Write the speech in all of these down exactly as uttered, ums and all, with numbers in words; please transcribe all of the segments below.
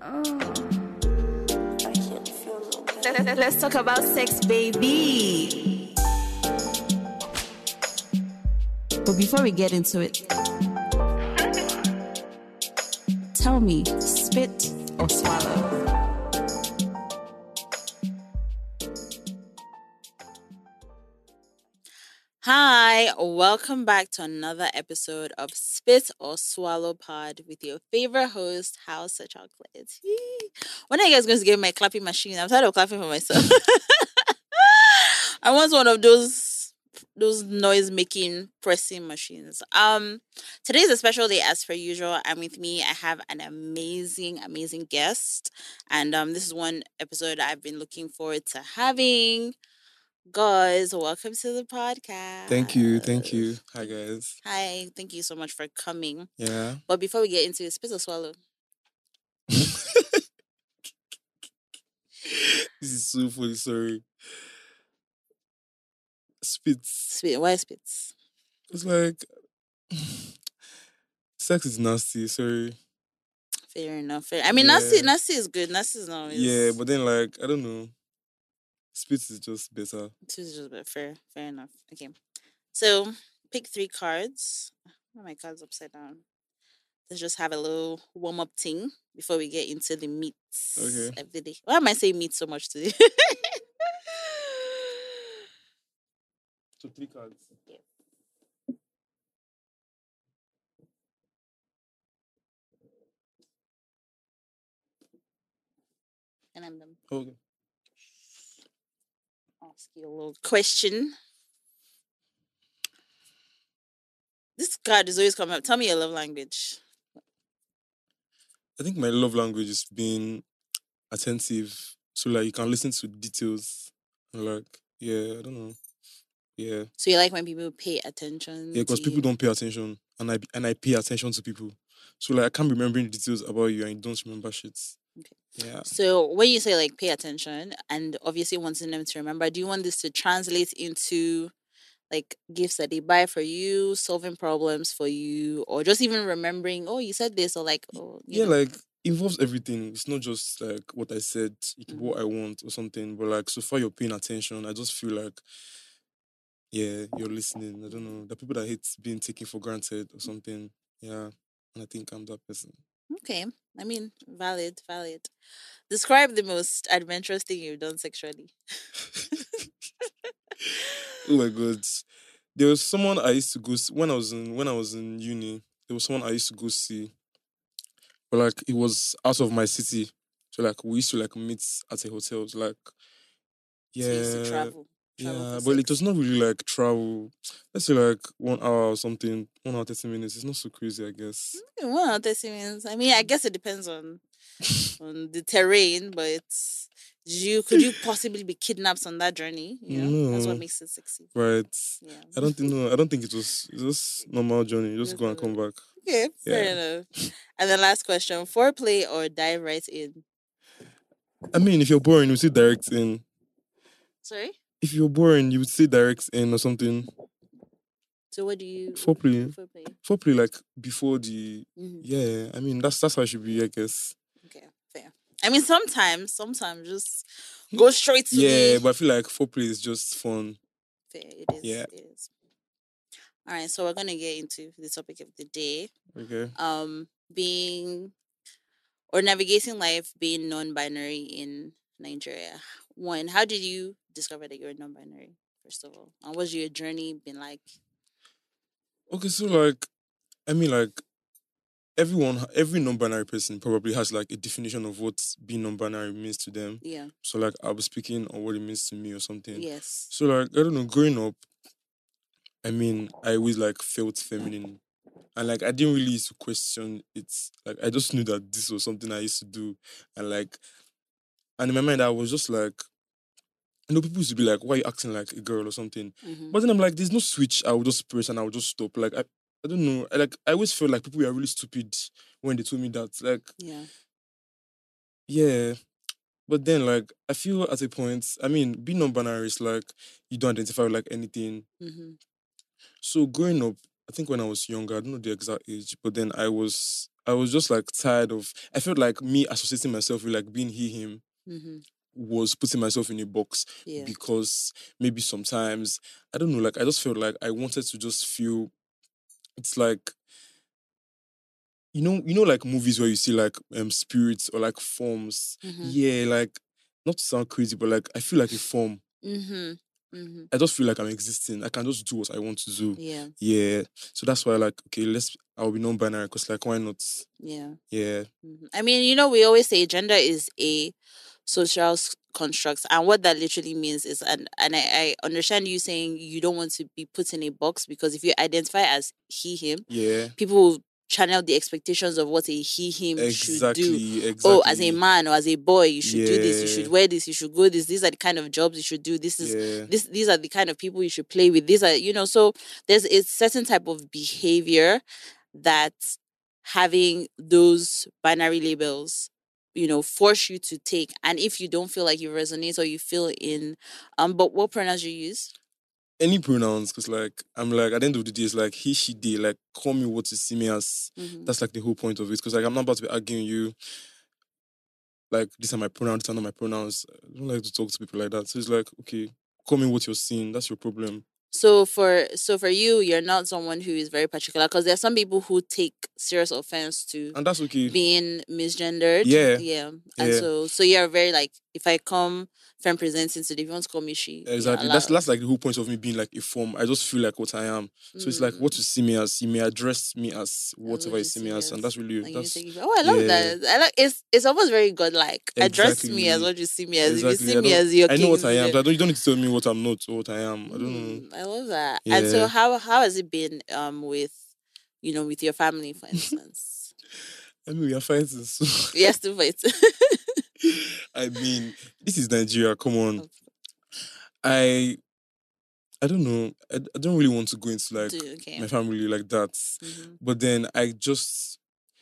Let's, let's talk about sex, baby. But before we get into it, tell me, spit or swallow? Hi, welcome back to another episode of Spit or Swallow Pod with your favorite host, House of Chocolate. Yee. When are you guys going to get my clapping machine? I'm tired of clapping for myself. I want one of those those noise making pressing machines. Um, today is a special day as per usual, and with me I have an amazing, amazing guest, and um, this is one episode I've been looking forward to having. Guys, welcome to the podcast. Thank you, thank you. Hi, guys. Hi, thank you so much for coming. Yeah. But before we get into it, spit or swallow? This is so funny, sorry. Spits. Spit. Why spits? It's like sex is nasty, sorry. Fair enough. Fair. I mean, Yeah. nasty, nasty is good. Nasty is not always. Yeah, but then like I don't know. Spits is just better. It is just but fair. Fair enough. Okay. So pick three cards. Why are my cards upside down? Let's just have a little warm up thing before we get into the meats Okay. of the day. Why am I saying meat so much today? So three cards. Yeah. And I'm done. Okay. Ask you a little question. This card is always coming up. Tell me your love language. I think my love language is being attentive. So like you can listen to details and like yeah, I don't know. Yeah. So you like when people pay attention? Yeah, because to people you? don't pay attention, and I and I pay attention to people. So like I can't be remembering details about you, and you don't remember shit. Okay. Yeah. So when you say like pay attention, and obviously wanting them to remember, do you want this to translate into like gifts that they buy for you, solving problems for you, or just even remembering? Oh, you said this, or like oh, you Yeah, know. like involves everything. It's not just like what I said, it could be what I want or something. But like so far you're paying attention. I just feel like yeah, you're listening. I don't know. The people that hate being taken for granted or something. Yeah. And I think I'm that person. Okay, I mean, valid, valid. Describe the most adventurous thing you've done sexually. Oh my god. There was someone I used to go see when I was in when I was in uni. There was someone I used to go see. But like it was out of my city. So like we used to like meet at a hotel. It was like yeah. So you used to travel. travel Yeah, for but it sex. was not really like travel. Let's say like one hour or something, one hour thirty minutes. It's not so crazy, I guess. Mm, One out of thirty minutes. I mean, I guess it depends on on the terrain, but it's you could you possibly be kidnapped on that journey? You know, that's what No. makes it sexy. Right. Yeah. I don't think no. I don't think it was. It was normal journey. You just Just go and normal. come back. Okay, fair Yeah. enough. And the last question: foreplay or dive right in? I mean, if you're boring, you would say direct in. Sorry. If you're boring, you would say direct in or something. So what do you Foreplay. foreplay? Foreplay like before the. Mhm. Yeah. I mean, that's that's how it should be, I guess. Okay, fair. I mean, sometimes, sometimes just go straight to Yeah, the. but I feel like foreplay is just fun. Fair, it is. Yeah. It is. All right, so we're gonna get into the topic of the day. Okay. Um, being or navigating life being non-binary in Nigeria. One, how did you discover that you're non-binary? First of all, and what's your journey been like? Okay, so like, I mean, like everyone, every non-binary person probably has like a definition of what being non-binary means to them. Yeah. So like, I'll be speaking on what it means to me or something. Yes. So like, I don't know, growing up, I mean, I always like felt feminine. And like I didn't really used to question it. Like I just knew that this was something I used to do. And like and in my mind I was just like, you know, people used to be like, why are you acting like a girl or something? Mm-hmm. But then I'm like, there's no switch. I will just press and I will just stop. Like I, I don't know. I like I always felt like people were really stupid when they told me that. Like, Yeah. yeah. But then like I feel at a point, I mean, being non-binary is like you don't identify with like anything. Mm-hmm. So growing up, I think when I was younger, I don't know the exact age, but then I was I was just like tired of. I felt like me associating myself with like being he him Mm-hmm. was putting myself in a box Yeah. because maybe sometimes I don't know. Like I just felt like I wanted to just feel. It's like you know, you know, like movies where you see like um spirits or like forms. Mm-hmm. Yeah, like not to sound crazy, but like I feel like a form. Mm-hmm. Mm-hmm. I just feel like I'm existing. I can just do what I want to do. Yeah. Yeah. So that's why, like, okay, let's. I'll be non-binary because, like, why not? Yeah. Yeah. Mhm. I mean, you know, we always say gender is a social s- construct, and what that literally means is, and and I, I understand you saying you don't want to be put in a box because if you identify as he him, Yeah. people will channel the expectations of what a he him should do. Exactly. Exactly. Oh, as a man or as a boy, you should do this. You should Yeah. wear this. You should go this. These are the kind of jobs you should do. This is Yeah. this. These are the kind of people you should play with. These are, you know. So there's a certain type of behavior that having those binary labels, you know, force you to take. And if you don't feel like you resonate or you feel in, um, but what pronouns you use? Any pronouns, because like I'm like at the end of the day, it's like he, she, they. Like call me what you see me as. Mhm. That's like the whole point of it. Because like I'm not about to be arguing you. Like these are my pronouns, these are not my pronouns. I don't like to talk to people like that. So it's like okay, call me what you're seeing. That's your problem. So for so for you, you're not someone who is very particular because there are some people who take serious offense to And that's okay. being misgendered. Yeah. Yeah. And Yeah. so so you're very like, if I come femme presenting today, if you want to call me she, you're Exactly. That's allowed. that's like the whole point of me being like a form. I just feel like what I am. So it's like what Mm. you see me as. You may address me as As whatever what you you see see me me as, and as. that's really And you that's take it. Oh, I love yeah. that. I like it's it's almost very godlike. Address me as Exactly. what you see me as. If Exactly. you see I me don't. as your I know what I king, am. yeah. So I don't. You don't need to tell me what I'm not or what I am. I don't know. Mm, I love that. And so Yeah. how how has it been um with, you know, with your family, for instance? I mean, we are fighting. So Yes, to fight. I mean, this is Nigeria. Come on. Of- I I don't know. I, I don't really want to go into like Do okay. my family like that. Mhm. But then I just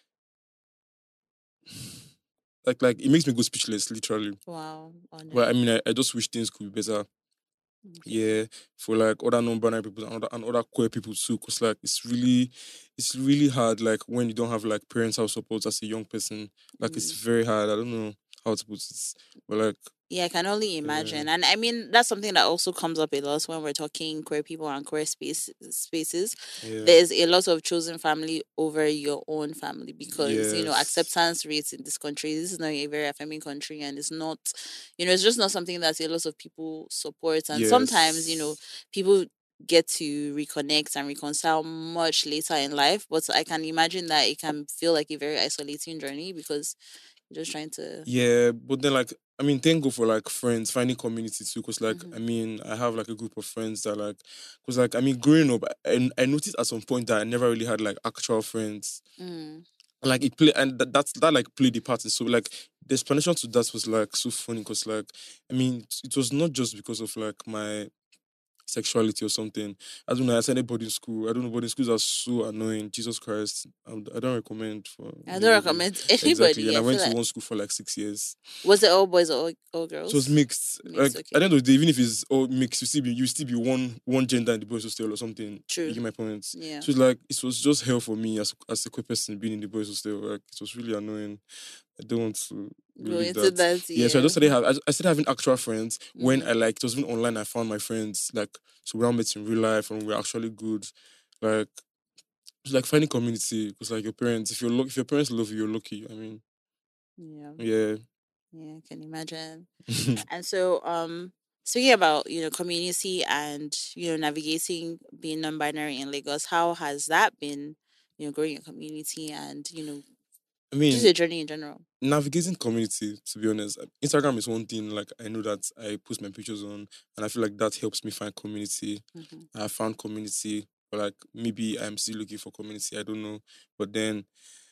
like like it makes me go speechless, literally. Wow. Well, I Honored. mean, I, I just wish things could be better. Okay. Yeah, for like other non-binary people and other, and other queer people too, because like it's really, it's really hard. Like when you don't have like parental support as a young person, like it's Mm. very hard. I don't know how to put it, but like Yeah, I can only imagine. And I mean, that's something that also comes up a lot when we're talking queer people and queer space, spaces. yeah, There's a lot of chosen family over your own family because, you know, yes, acceptance rates in this country, this is not a very affirming country, and it's not, you know, it's just not something that a lot of people support. And sometimes, you know, yes, people get to reconnect and reconcile much later in life. But I can imagine that it can feel like a very isolating journey because you're just trying to. yeah. But then like I mean, thank God for like friends finding community too, because like Mhm. I mean, I have like a group of friends that like, because like I mean, growing up, I, I noticed at some point that I never really had like actual friends. Mm. And like it play and that, that's that like played the part. So like the explanation to that was like so funny because like I mean it, it was not just because of like my sexuality or something. I don't know. I attended boarding school. I don't know. Boarding schools are so annoying. Jesus Christ. Um, I don't recommend for I don't anybody. recommend Exactly. anybody. And I I went feel to like, one school for like six years. was it all boys or all, all So it was girls? mixed. Mixed, Like okay. at the end of the day, even if it's all mixed, you still be you still be one one gender in the boys' hostel or something. True. You get my point. Yeah. So it's like it was just hell for me as as a queer person being in the boys' hostel. Like it was really annoying. I don't want to Go relive into that. that. Yeah, Yeah. so I just started have I, I started having actual friends when Mhm. I like it was even online. I found my friends like so we all met in real life and we're actually good. Like it's like finding community because like your parents, if you're lucky, if your parents love you, you're lucky. I mean, Yeah. yeah. Yeah, I can imagine. And so, um, speaking about, you know, community and, you know, navigating being non-binary in Lagos, how has that been, you know, growing your community and, you know, I just mean, your journey in general? navigating community. To be honest, Instagram is one thing. Like I know that I post my pictures on, and I feel like that helps me find community. Mhm. I found community, but like maybe I'm still looking for community. I don't know, but then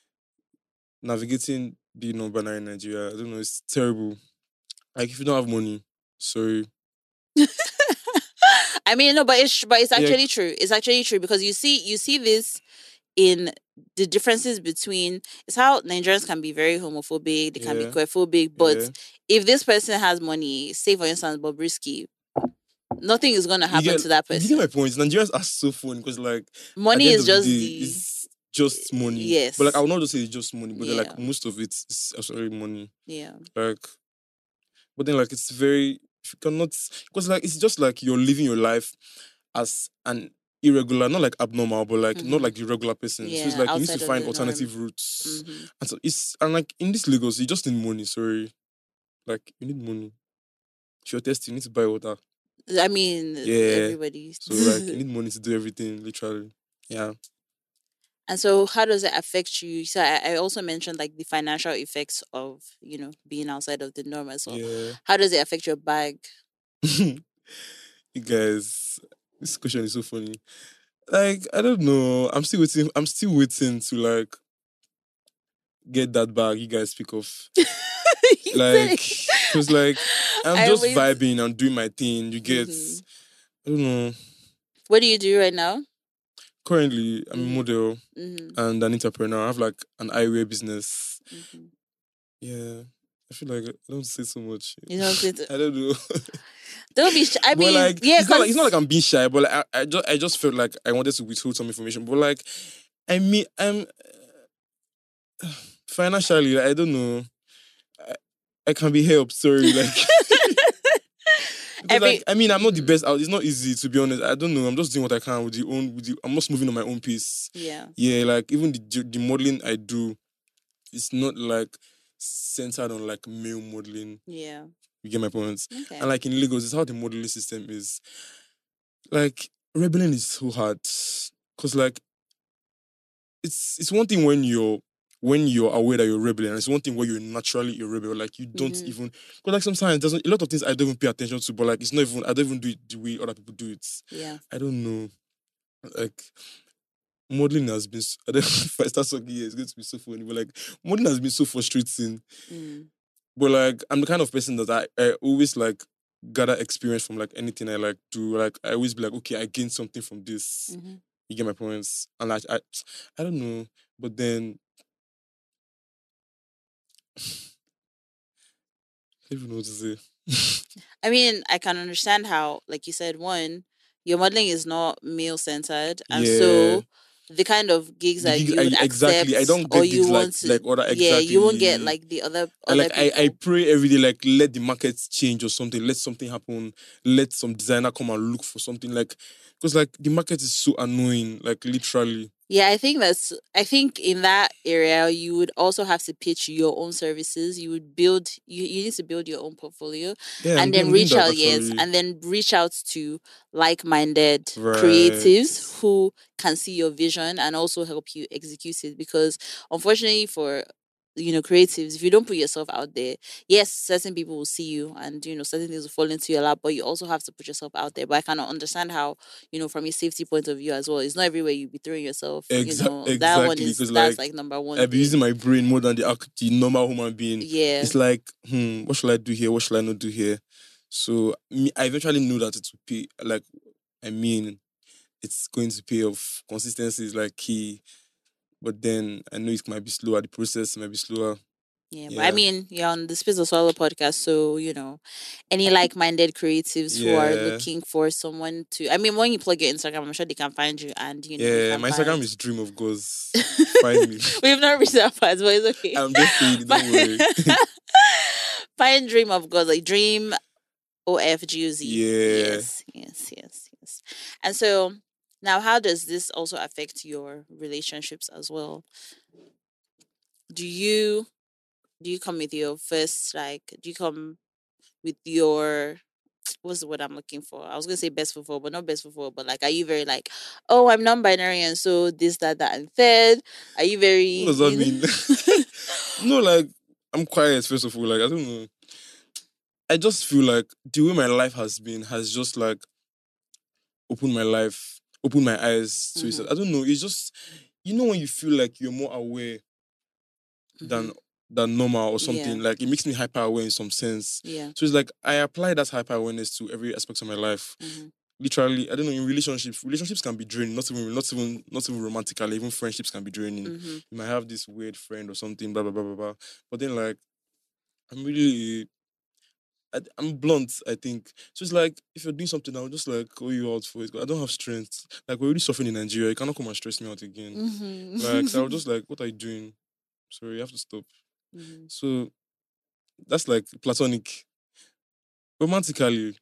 navigating being non-binary in Nigeria, I don't know, it's terrible. Like if you don't have money, sorry. I mean, no, but it's but it's Yeah, actually true. It's actually true because you see you see this in the differences between, it's how Nigerians can be very homophobic, they can be yeah, queerphobic, yeah. but if this person has money, say for instance Bobrisky, nothing is gonna You happen get to that you get my person. point. Nigerians are so funny because like at Money the end is of the just day, the it's just money. Yes. But like I would not just say it's just money, but then Yeah. like most of it is actually money. Yeah. Like, but then like it's very if you cannot because like it's just like you're living your life as an irregular, not like abnormal, but like not Mhm. like the regular person. So Yeah, it's like you need to outside of find the alternative norm. routes. Mhm. And so it's and like in this Lagos, you just need money. Sorry, like you need money. If you're testing, you need to buy water. I mean, Yeah. everybody. So like you need money to do everything, literally. Yeah. And so, how does it affect you? So, I, I also mentioned like the financial effects of you know being outside of the norm as well. Yeah. How does it affect your bag? You guys, this question is so funny. Like, I don't know. I'm still waiting. I'm still waiting to like get that bag you guys speak of. You Like, said- cause like I'm I just always- vibing and doing my thing. You get, Mhm. I don't know. What do you do right now? Currently, I'm Mhm. a model Mm-hmm. and an entrepreneur. I have like an eyewear business. Mm-hmm. Yeah, I feel like I don't say so much. You don't say to- I don't know. Don't be. Sh- I but mean, like, yeah, it's not like it's not 'cause- like I'm being shy, but like, I, I just I just felt like I wanted to withhold some information. But like, I mean, I'm financially, like, I don't know. I, I can be helped. Sorry, like. Because Every- like I mean I'm not the Mhm. best out. It's not easy to be honest. I don't know. I'm just doing what I can with the own. With the, I'm just moving on my own pace. Yeah. Yeah, like even the the modeling I do, it's not like centered on like male modeling. Yeah. You get my points. Okay. And like in Lagos, it's how the modeling system is. Like rebelling is so hard, cause like it's it's one thing when you're when you're aware that you're rebelling, and it's one thing where you're naturally a rebel. Like you don't Mhm. even because like sometimes it doesn't a lot of things I don't even pay attention to, but like it's not even I don't even do it the way other people do it. Yeah. I don't know. Like modeling has been s- I don't know if I start talking here, it's going to be so funny, but like modeling has been so frustrating. Mm. But like I'm the kind of person that I, I always like gather experience from like anything I like do. Like I always be like, okay, I gained something from this. Mm-hmm. You get my points. And like I I don't know. But then I don't even know what to say. I mean, I can understand how, like you said, one, your modeling is not male centered, and Yeah. so the kind of gigs The that gigs- you would I- exactly. I accept, don't or get you gigs like- want to, like other- yeah, you won't get exactly. like the other And other like I, people. I pray every day, like let the market change or something, let something happen, let some designer come and look for something. Like because like the market is so annoying, like literally. Yeah, I think that's. I think in that area, you would also have to pitch your own services. You would build. You, you need to build your own portfolio, Yeah, I'm and then doing- doing reach that out. Yes, actually. and then reach out to like-minded Right. creatives who can see your vision and also help you execute it. Because unfortunately, for you know creatives, if you don't put yourself out there, yes, certain people will see you, and you know certain things will fall into your lap. But you also have to put yourself out there. But I cannot understand how you know from a safety point of view as well. It's not everywhere you be throwing yourself. Exa- you know that one exactly, is 'cause, that's like, like number one. I be thing. using my brain more than the, act- the normal human being. Yeah. It's like, hmm, what should I do here? What should I not do here? So me, I eventually know that it will pay. Like, I mean, it's going to pay off. Consistency is like key. But then I know it might be slower. The process might be slower. Yeah, but I Yeah. mean, you're on the Space of Swallow podcast, so you know, any like-minded creatives who are Yeah. looking for someone to. I mean, when you plug your Instagram, I'm sure they can find you, and you know, you Yeah, can my find- Instagram is Dream of Gods. Find me. We've not reached that part, but it's okay. I'm just saying, it, don't worry. Find Dream of God, like Dream O F G O Z. Yeah. Yes, yes, yes, yes. And so now, how does this also affect your relationships as well? Do you do you come with your first like? Do you come with your what's the word I'm looking for? I was gonna say best for four, but not best for four. But like, are you very like, oh, I'm non-binary, and so this, that, that, and third? Are you very? What does that you know- mean? No, like I'm quiet. First of all, like I don't know. I just feel like the way my life has been has just like opened my life, opened my eyes to it. Mhm. I don't know. It's just you know when you feel like you're more aware than Mhm. than normal or something. Yeah. Like it makes me hyper aware in some sense. Yeah. So it's like I apply that hyper awareness to every aspect of my life. Mhm. Literally, I don't know. In relationships, relationships can be draining. Not even, not even, not even romantically. Even friendships can be draining. Mhm. You might have this weird friend or something, blah blah blah blah blah. But then, like, I'm really, I, I'm blunt, I think. So it's like, if you're doing something, I'll just like call you out for it. I don't have strength. Like, we're already suffering in Nigeria. You cannot come and stress me out again. Mhm. Like, so I was just like, what are you doing? Sorry, you have to stop. Mhm. So that's like platonic. Romantically,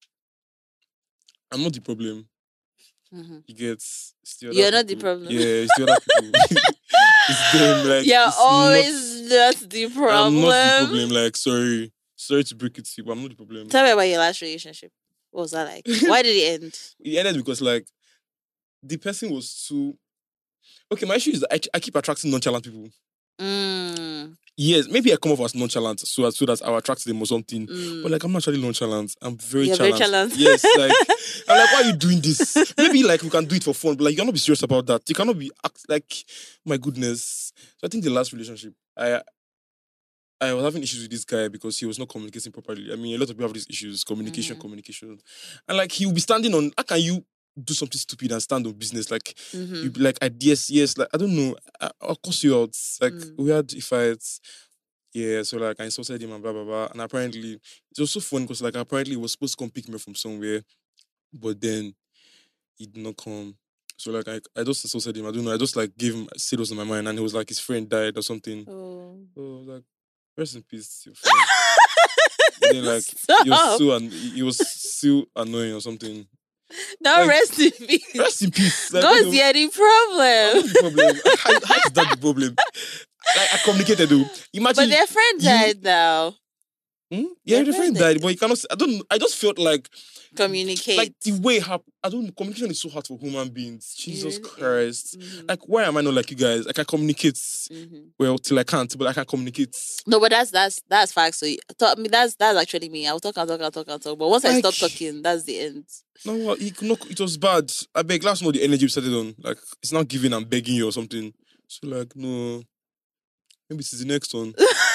I'm not the problem. Mhm. You get it's the other You're not the people. problem. Yeah, it's the other people. It's them. Like, You're it's always not. not the I'm problem. not the problem. Like, sorry, sorry to break it to you, but I'm not the problem. Tell me about your last relationship. What was that like? Why did it end? It ended because like the person was too. Okay, my issue is that I, I keep attracting nonchalant people. Mm, Yes, maybe I come off as nonchalant so as so that I'll attract them or something. mm. But like, I'm not actually nonchalant. I'm very You're very challenged. challenged. Yes, like I'm like, why are you doing this? Maybe like we can do it for fun, but like you cannot be serious about that. You cannot be act like, my goodness. So I think the last relationship, I I was having issues with this guy because he was not communicating properly. I mean, a lot of people have these issues, communication, Mhm. communication, and like he will be standing on. How can you do something stupid and stand on business? Like Mhm. you be like, I yes, yes, like I don't know. I, I'll cuss you out. Like Mm. we had fights. Yeah, so like I insulted him and blah blah blah. And apparently it was so funny because like apparently he was supposed to come pick me from somewhere, but then he did not come. So like I, I just insulted him. I don't know. I just like gave him said what was in my mind, and he was like his friend died or something. Oh. So I was like, rest in peace, your friend. And then like he was Stop. so an- he was so annoying or something. Now Like, rest in peace. Rest in peace. Like, God's okay, the any I'm problem. not the problem. How, how is that the problem? Like I communicated though. Imagine But their friend you- died now. Hmm? Yeah, Their the friend friend died, but you cannot. I don't. I just felt like Communicate. like the way it happened. I don't. Communication is so hard for human beings. Jesus really is. Christ! Mhm. Like, why am I not like you guys? Like, I communicate Mhm. well till I can't, but I can communicate. No, but that's that's that's facts. So you- to- I mean, that's that's actually me. I'll talk, I'll talk, I'll talk, I'll talk. But once I Like- stop talking, that's the end. No, what? It, no, it was bad. I beg. Last know the energy we started on. Like, it's not giving. I'm begging you or something. So like, no. Maybe this is the next one.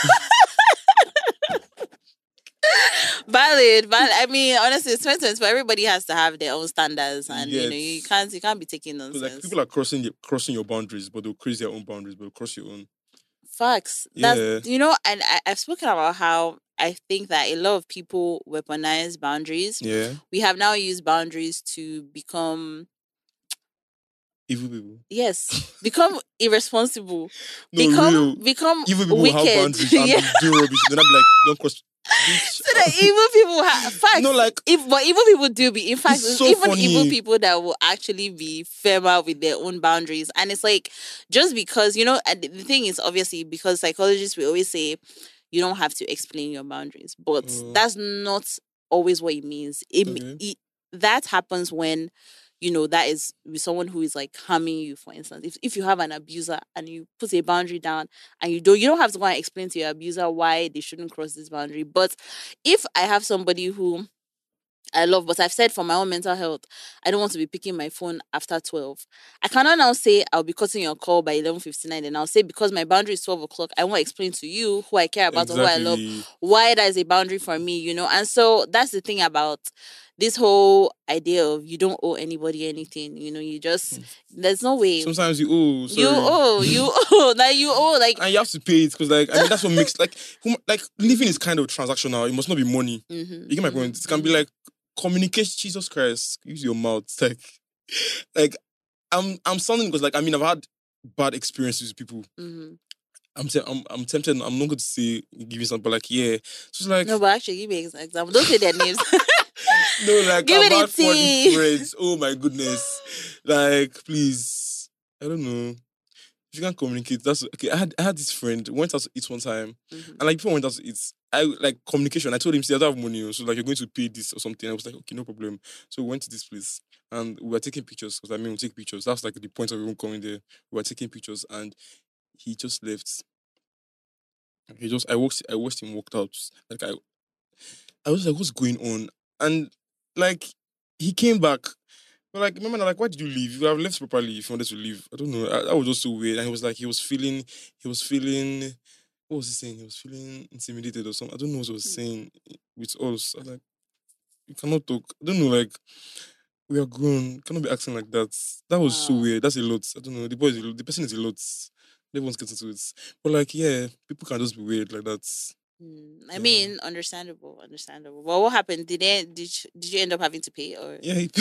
Valid, valid. I mean, honestly, it's twenty twenty-four. Everybody has to have their own standards, and you know, you Yes. can't you can't be taking Because nonsense. like people are crossing your, crossing your boundaries, but they'll cross their own boundaries, but they'll cross your own. Facts. Yeah. That's you know, and I, I've spoken about how I think that a lot of people weaponize boundaries. Yeah. We have now used boundaries to become Evil people. yes, become irresponsible, No, become real. become Evil people wicked. have boundaries and yeah. they do rubbish. They're not like, don't cross. Bitch. So the evil people have facts. No, like- if, but evil people do be. In fact, It's it's so even funny. evil people that will actually be firmer with their own boundaries. And it's like just because you know, and the thing is obviously because psychologists will always say you don't have to explain your boundaries, but Mm. that's not always what it means. It, Okay. it that happens when you know that is with someone who is like harming you. For instance, if if you have an abuser and you put a boundary down and you don't you don't have to go and explain to your abuser why they shouldn't cross this boundary. But if I have somebody who I love, but I've said for my own mental health, I don't want to be picking my phone after twelve. I cannot now say I'll be cutting your call by eleven fifty-nine, and I'll say because my boundary is twelve o'clock, I won't explain to you who I care about or who I love Exactly. why that is a boundary for me, you know. And so that's the thing about this whole idea of you don't owe anybody anything, you know. You just there's no way Sometimes you owe. Sorry. you owe, you owe, like you owe, like And you have to pay it because, like, I mean, that's what makes like, hum- like living is kind of transactional. It must not be money. mhm, You get my mhm, point. It can be mhm. like communication. Jesus Christ, use your mouth. It's like, like I'm, I'm sounding because, like, I mean, I've had bad experiences with people. Mhm. I'm, te- I'm, I'm tempted. I'm not going to say give you something, but like, yeah. So it's like, No, but actually, give me an example. Don't say their names. no, like, Give I've me the had funny tea. friends. Oh my goodness. Like, please, I don't know. If you can't communicate, that's okay. I had I had this friend went out to eat one time, Mhm. and like before I went out to eat, I like communication. I told him, "See, I don't have money, oh, so like you're going to pay this or something." I was like, "Okay, no problem." So we went to this place, and we were taking pictures because I mean we take pictures. That's like the point of even coming there. We were taking pictures, and he just left. He just I watched I watched him walked out. Like I I was like, "What's going on?" And like he came back. But like, remember, like, why did you leave? You have left properly if you wanted to leave. I don't know. I- That was just so weird. And he was like, he was feeling, he was feeling, what was he saying? He was feeling intimidated or something. I don't know what he was saying with us. I was like, you cannot talk. I don't know, like, we are grown. You cannot be acting like that. That was so Wow. weird. That's a lot. I don't know. The boy is a lot. The person is a lot. Everyone's getting to it. But like, yeah, people can just be weird like that. Mm, I Yeah. mean, understandable, understandable. Well, what happened? Did they, did you, did you end up having to pay or Yeah, he,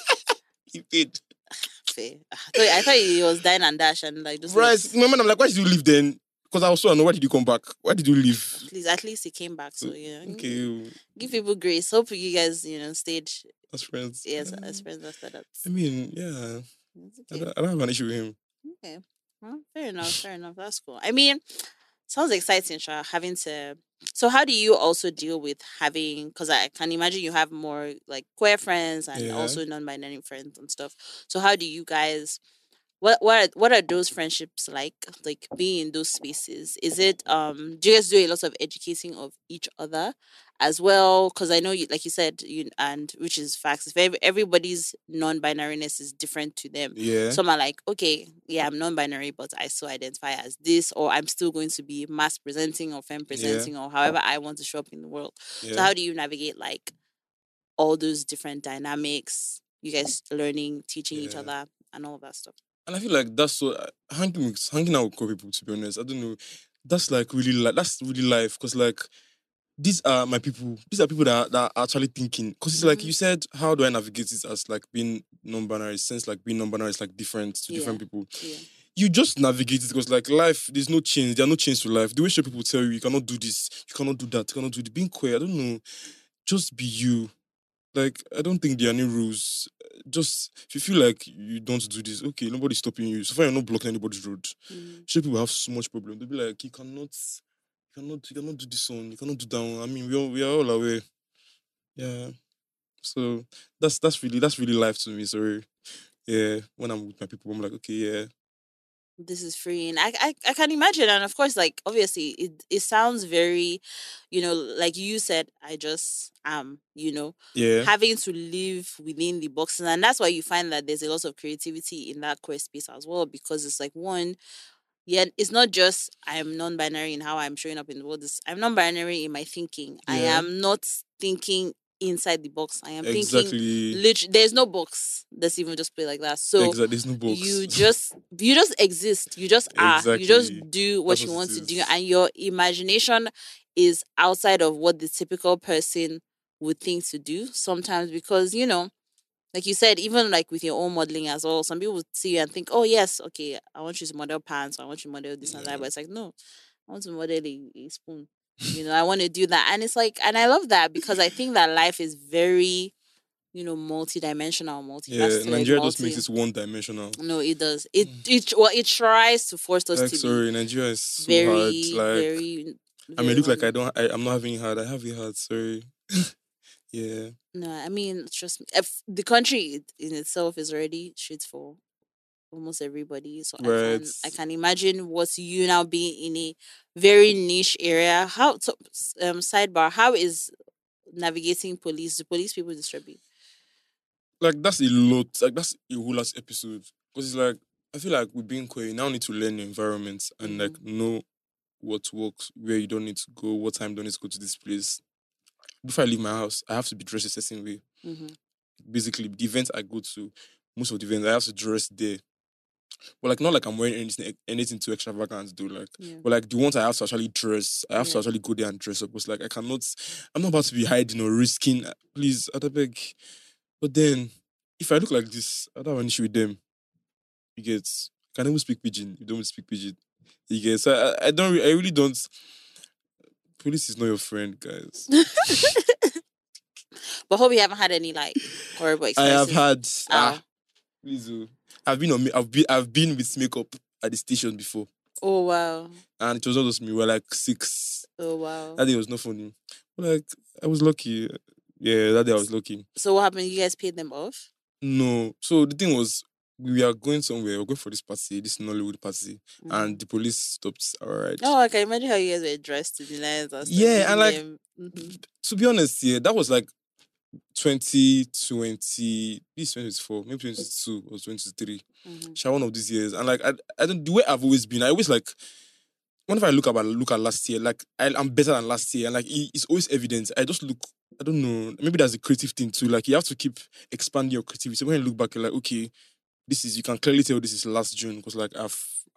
he paid. fair? I thought, I thought it was dine and dash and like just Right. left. My man, I'm like, why did you leave then? Because I was so annoyed. Why did you come back? Why did you leave? At least, at least he came back. So yeah, Okay, you- give people grace. Hope you guys, you know, stayed as friends. yes Uh, as friends after that. I mean, yeah, It's I okay. don't, I don't have an issue with him. Okay. Well, fair enough. Fair enough. That's cool. I mean, sounds exciting, Sha, having to. So, how do you also deal with having? Because I can imagine you have more like queer friends and Yeah. also non-binary friends and stuff. So, how do you guys? What what are, what are those friendships like? Like being in those spaces? Is it um? Do you guys do a lot of educating of each other as well? Because I know you, like you said, you and which is facts. If every, everybody's non-binariness is different to them, Yeah. some are like, okay, yeah, I'm non-binary, but I still identify as this, or I'm still going to be mass presenting or femme presenting, or however I want to show up in the world. Yeah. So how do you navigate like all those different dynamics? You guys learning, teaching each Yeah. other, and all of that stuff. And I feel like that's so uh, hanging with, hanging out with queer people. To be honest, I don't know. That's like really like that's really life because like these are my people. These are people that are, that are actually thinking. Because it's like Mhm. you said, how do I navigate it as like being non-binary? Since like being non-binary is like different to different Yeah. people. Yeah. You just navigate it because like life, there's no change. There are no change to life. The way straight people tell you, you cannot do this, you cannot do that, you cannot do it. Being queer, I don't know. Just be you. Like I don't think there are any rules. Just if you feel like you don't do this, okay, nobody's stopping you. So far, you're not blocking anybody's road. Mhm. Straight people have so much problem. They'll be like, you cannot, you cannot, you cannot do this one, you cannot do that one. I mean, we all we are all aware. Yeah. So that's that's really that's really life to me. Sorry. Yeah. When I'm with my people, I'm like, okay, yeah. This is freeing. I, I I can imagine, and of course, like obviously, it it sounds very, you know, like you said. I just am, you know, Yeah. having to live within the boxes, and that's why you find that there's a lot of creativity in that queer space as well, because it's like one, yeah, it's not just I'm non-binary in how I'm showing up in the world. It's, I'm non-binary in my thinking. I Yeah. am not thinking inside the box. I am thinking Exactly. literally. There's no box that's even just play like that. So Exactly. There's no box. you just you just exist. You just are. You just Exactly. do what That's you what want it to do, is. and your imagination is outside of what the typical person would think to do sometimes, because you know, like you said, even like with your own modeling as well, some people would see you and think, oh yes, okay, I want you to model pants, or I want you to model this and Yeah. that, but it's like, no, I want to model a, a spoon. You know, I want to do that. And it's like, and I love that because I think that life is very, you know, multi-dimensional, Yeah. multifaceted, Nigeria just multi. makes it one dimensional. No, it does. It it well, it tries to force us Like to sorry, be Nigeria is so very, hard. Like very, I may very look like I one. don't I, I'm not having it hard. I have it hard, sorry. Yeah. No, I mean, trust me. If the country in itself is already shit for almost everybody, so I Right. can I can imagine what you now being in a very niche area. How so, um sidebar? How is navigating police? Do police people disturb you? Like that's a lot. Like that's a whole last episode. Because it's like I feel like with being queer, you now need to learn the environment and like know what works, where you don't need to go, what time you don't need to go to this place. Before I leave my house, I have to be dressed a certain way. Mm-hmm. Basically, the events I go to, most of the events I have to dress there. But like not like I'm wearing anything anything too extravagant, do like Yeah. but like the ones I have to actually dress, I have to Yeah. actually go there and dress up. Because like I cannot I'm not about to be hiding or risking uh, please, I beg. But then if I look like this, I don't have an issue with them. You get I can even speak pidgin. You don't speak pidgin. You get so I, I don't re- I really don't police is not your friend, guys. But hope you haven't had any like horrible I experiences. have had Oh. ah please oh. I've been on ma- I've been I've been with makeup at the station before. Oh wow. And it was not just me, we were like six. Oh wow. That day was not funny. But like, I was lucky. Yeah, that day I was lucky. So what happened? You guys paid them off? No. So the thing was, we are going somewhere, we're going for this party, this Nollywood party, Mhm. and the police stopped our ride. Oh, I can imagine how you guys were dressed to the lines and stuff. Yeah, and like, them. Mhm. to be honest, yeah, that was like twenty twenty, this twenty twenty-four, maybe twenty twenty-two or twenty twenty-three. Mhm. Shall one of these years. And like, I, I don't, the way I've always been, I always like, whenever I look about look at last year, like I, I'm better than last year, and like it, it's always evident. I just look, I don't know, maybe that's a creative thing too. Like you have to keep expanding your creativity. When you look back, you're like, okay, this is you can clearly tell this is last June because like I've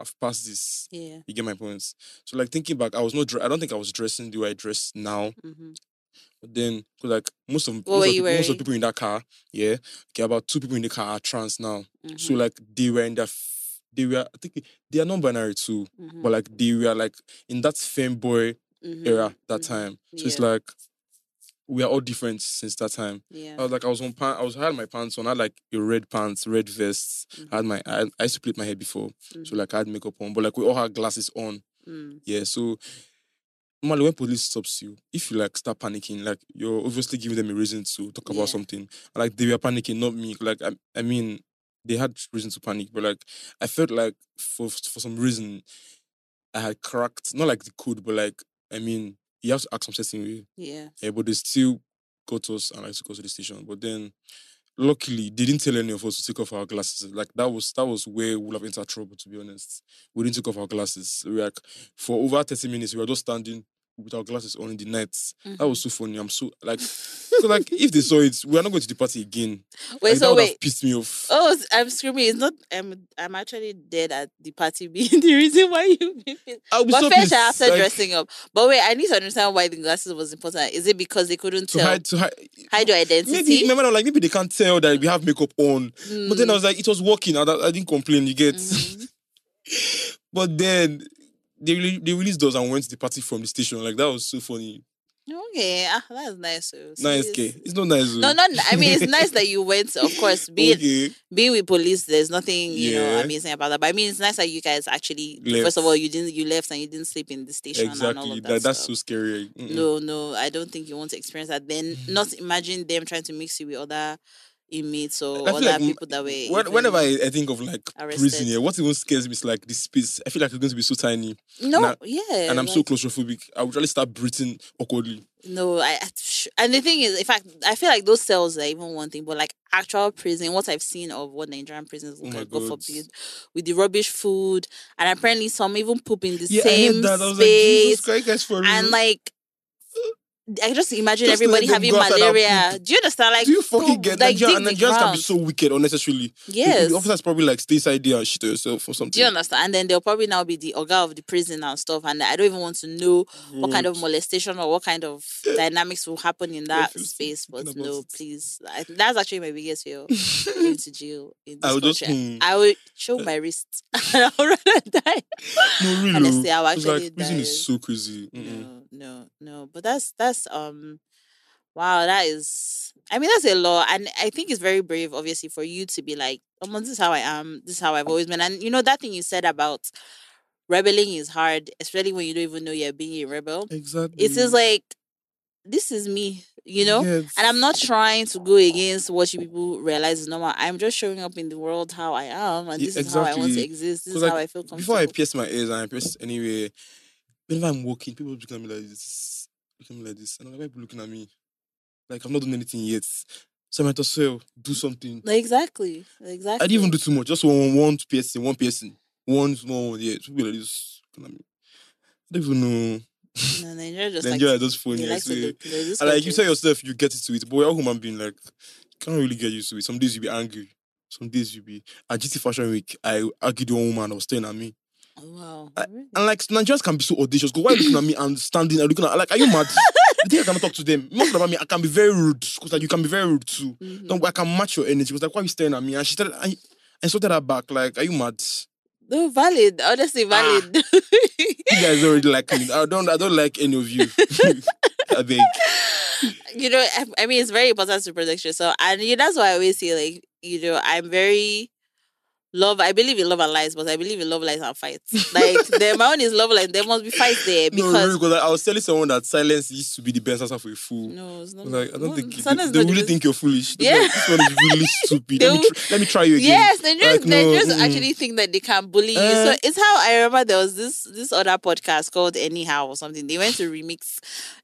I've passed this. Yeah. You get my points. So like thinking back, I was not. Dre- I don't think I was dressing the way I dress now. Mm-hmm. But then, 'cause, like most of What most were of, you people, most of wearing? the people in that car, yeah, okay, about two people in the car are trans now. Mm-hmm. So like they were in their, f- they were. I think they are non-binary too, Mm-hmm. but like they were like in that femboy Mm-hmm. era that Mm-hmm. time. So Yeah. it's like we are all different since that time. Yeah. I was like, I was on pants. I was I had my pants on. I had like a red pants, red vest. I had my. I, I used to plait my hair before, Mm-hmm. so like I had makeup on, but like we all had glasses on. Mm. Yeah, so normally when police stops you, if you like start panicking, like you're obviously giving them a reason to talk Yeah. about something. Like they were panicking, not me. Like I, I mean, they had reason to panic, but like I felt like for for some reason I had cracked, not like the code, but like I mean, you have to act some certain way. Yeah. Yeah, but they still got us and I took us to the station. But then luckily they didn't tell any of us to take off our glasses. Like that was that was where we would have entered trouble, to be honest. We didn't take off our glasses. We were like for over thirty minutes we were just standing with our glasses on in the night. Mm-hmm. That was so funny. I'm so like so like if they saw it, we are not going to the party again. Wait, Like, that so would wait. have pissed me off. Oh, I'm screaming. It's not. I'm. I'm actually dead at the party being the reason why you. I'll be But so fair pissed. share after like, dressing up. But wait, I need to understand why the glasses was important. Is it because they couldn't to tell hide to hide hide your identity? Maybe remember like maybe they can't tell that we have makeup on. Mm. But then I was like, it was working. I, I didn't complain. You get. Mhm. But then they really, they released us and went to the party from the station. Like that was so funny. Okay, ah, that's nice. So, so Nice, it's- K. It's not nice. No, though. not. I mean, it's nice that you went. Of course, being okay. being with police, there's nothing you know Yeah. amazing about that. But I mean, it's nice that you guys actually. Left. First of all, you didn't. You left and you didn't sleep in the station and all Exactly. of that. That, that's stuff. so scary. Mm-mm. No, no, I don't think you want to experience that. Then not imagine them trying to mix you with other inmates or I feel other like m- people that were. When, even- whenever I, I think of like arrested. prison here, what even scares me is like the space. I feel like it's going to be so tiny, no, and I- yeah, and I'm so like, claustrophobic. I would really start breathing awkwardly. No, I, I sh- and the thing is, in fact, I feel like those cells are even one thing, but like actual prison, what I've seen of what Nigerian prisons Oh look my like, God God. forbid, with the rubbish food, and apparently some even poop in the Yeah, I same heard that. I was like, Jesus space, Christ, guys, for real. and like. I just imagine Just let everybody them having go outside and malaria. poop. Do you understand? Like, Do you fucking poop, get like Nigeria? dig the Nigerians can be ground. so wicked unnecessarily. The- Yes. The officers probably like stay inside there and shit to yourself or something. Do you understand? And then there'll probably now be the organ of the prison and stuff. And I don't even want to know what kind of God. molestation or what kind of dynamics will happen in that feel sick space. But thinking about no, it. please. I, that's actually my biggest fear. Going to jail in this I would just, country. hmm. I would show my wrist. And I would rather die. No, really. Honestly, I would It's actually like prison die. is so crazy. Mm-mm. No, no, no. But that's that's um wow, that is I mean that's a lot. And I think it's very brave, obviously, for you to be like, oh, this is how I am, this is how I've always been. And you know, that thing you said about rebelling is hard, especially when you don't even know you're being a rebel. Exactly. It is like this is me, you know? Yes. And I'm not trying to go against what you people realize is normal. I'm just showing up in the world how I am, and Yeah, this is how I want to exactly. exist. This 'Cause, is how like, I feel comfortable. Before I pierce my ears and I pierce anywhere, whenever I'm walking, people look at me like this, look at me like this, and I'm like, why are people looking at me? Like I've not done anything yet. So I might as well do something. Like, exactly, exactly. I didn't even do too much. Just one, one piercing, one piercing, one small one. Yeah, people like this. Looking at me. I don't even know. No, Nigeria just Nigeria like is just funny. they I like to swear. look. There's this And like you country- tell yourself, you get it to it. But we're all human being, like, you can't really get used to it. Some days you'll be angry. Some days you'll be. At G T Fashion Week, I argued with one woman that was staring at me. Oh, wow. I- Really? And like Nigerians can be so audacious. Go, why are you looking at me and standing and looking at like, are you mad? You think I cannot talk to them? Most about me, I can be very rude. Because like you can be very rude too. Mhm. Don't I can match your energy. She was like, why are you staring at me? And she started I insulted her back, like, are you mad? No, valid. Honestly, valid. You guys already like me. I don't I don't like any of you. I beg. You know, I, I mean, it's very important to protect yourself. And you know, that's why I always say, like, you know, I'm very love. I believe in love and lies, but I believe in love, lies, and fights. Like, the, my own is love, lies. There must be fights there No, because. really, because I was telling someone that silence used to be the best answer for a fool. No, it's I not. was like, I don't no, think they, silence is they not the really best- think you're foolish. They're Yeah. like, this one is really stupid. They Let me, will- tr- let me try you again. Yes, Nigerians, Like, no, Nigerians mm-mm. actually think that they can bully you. Eh. So it's how I remember there was this this other podcast called Anyhow or something. They went to remix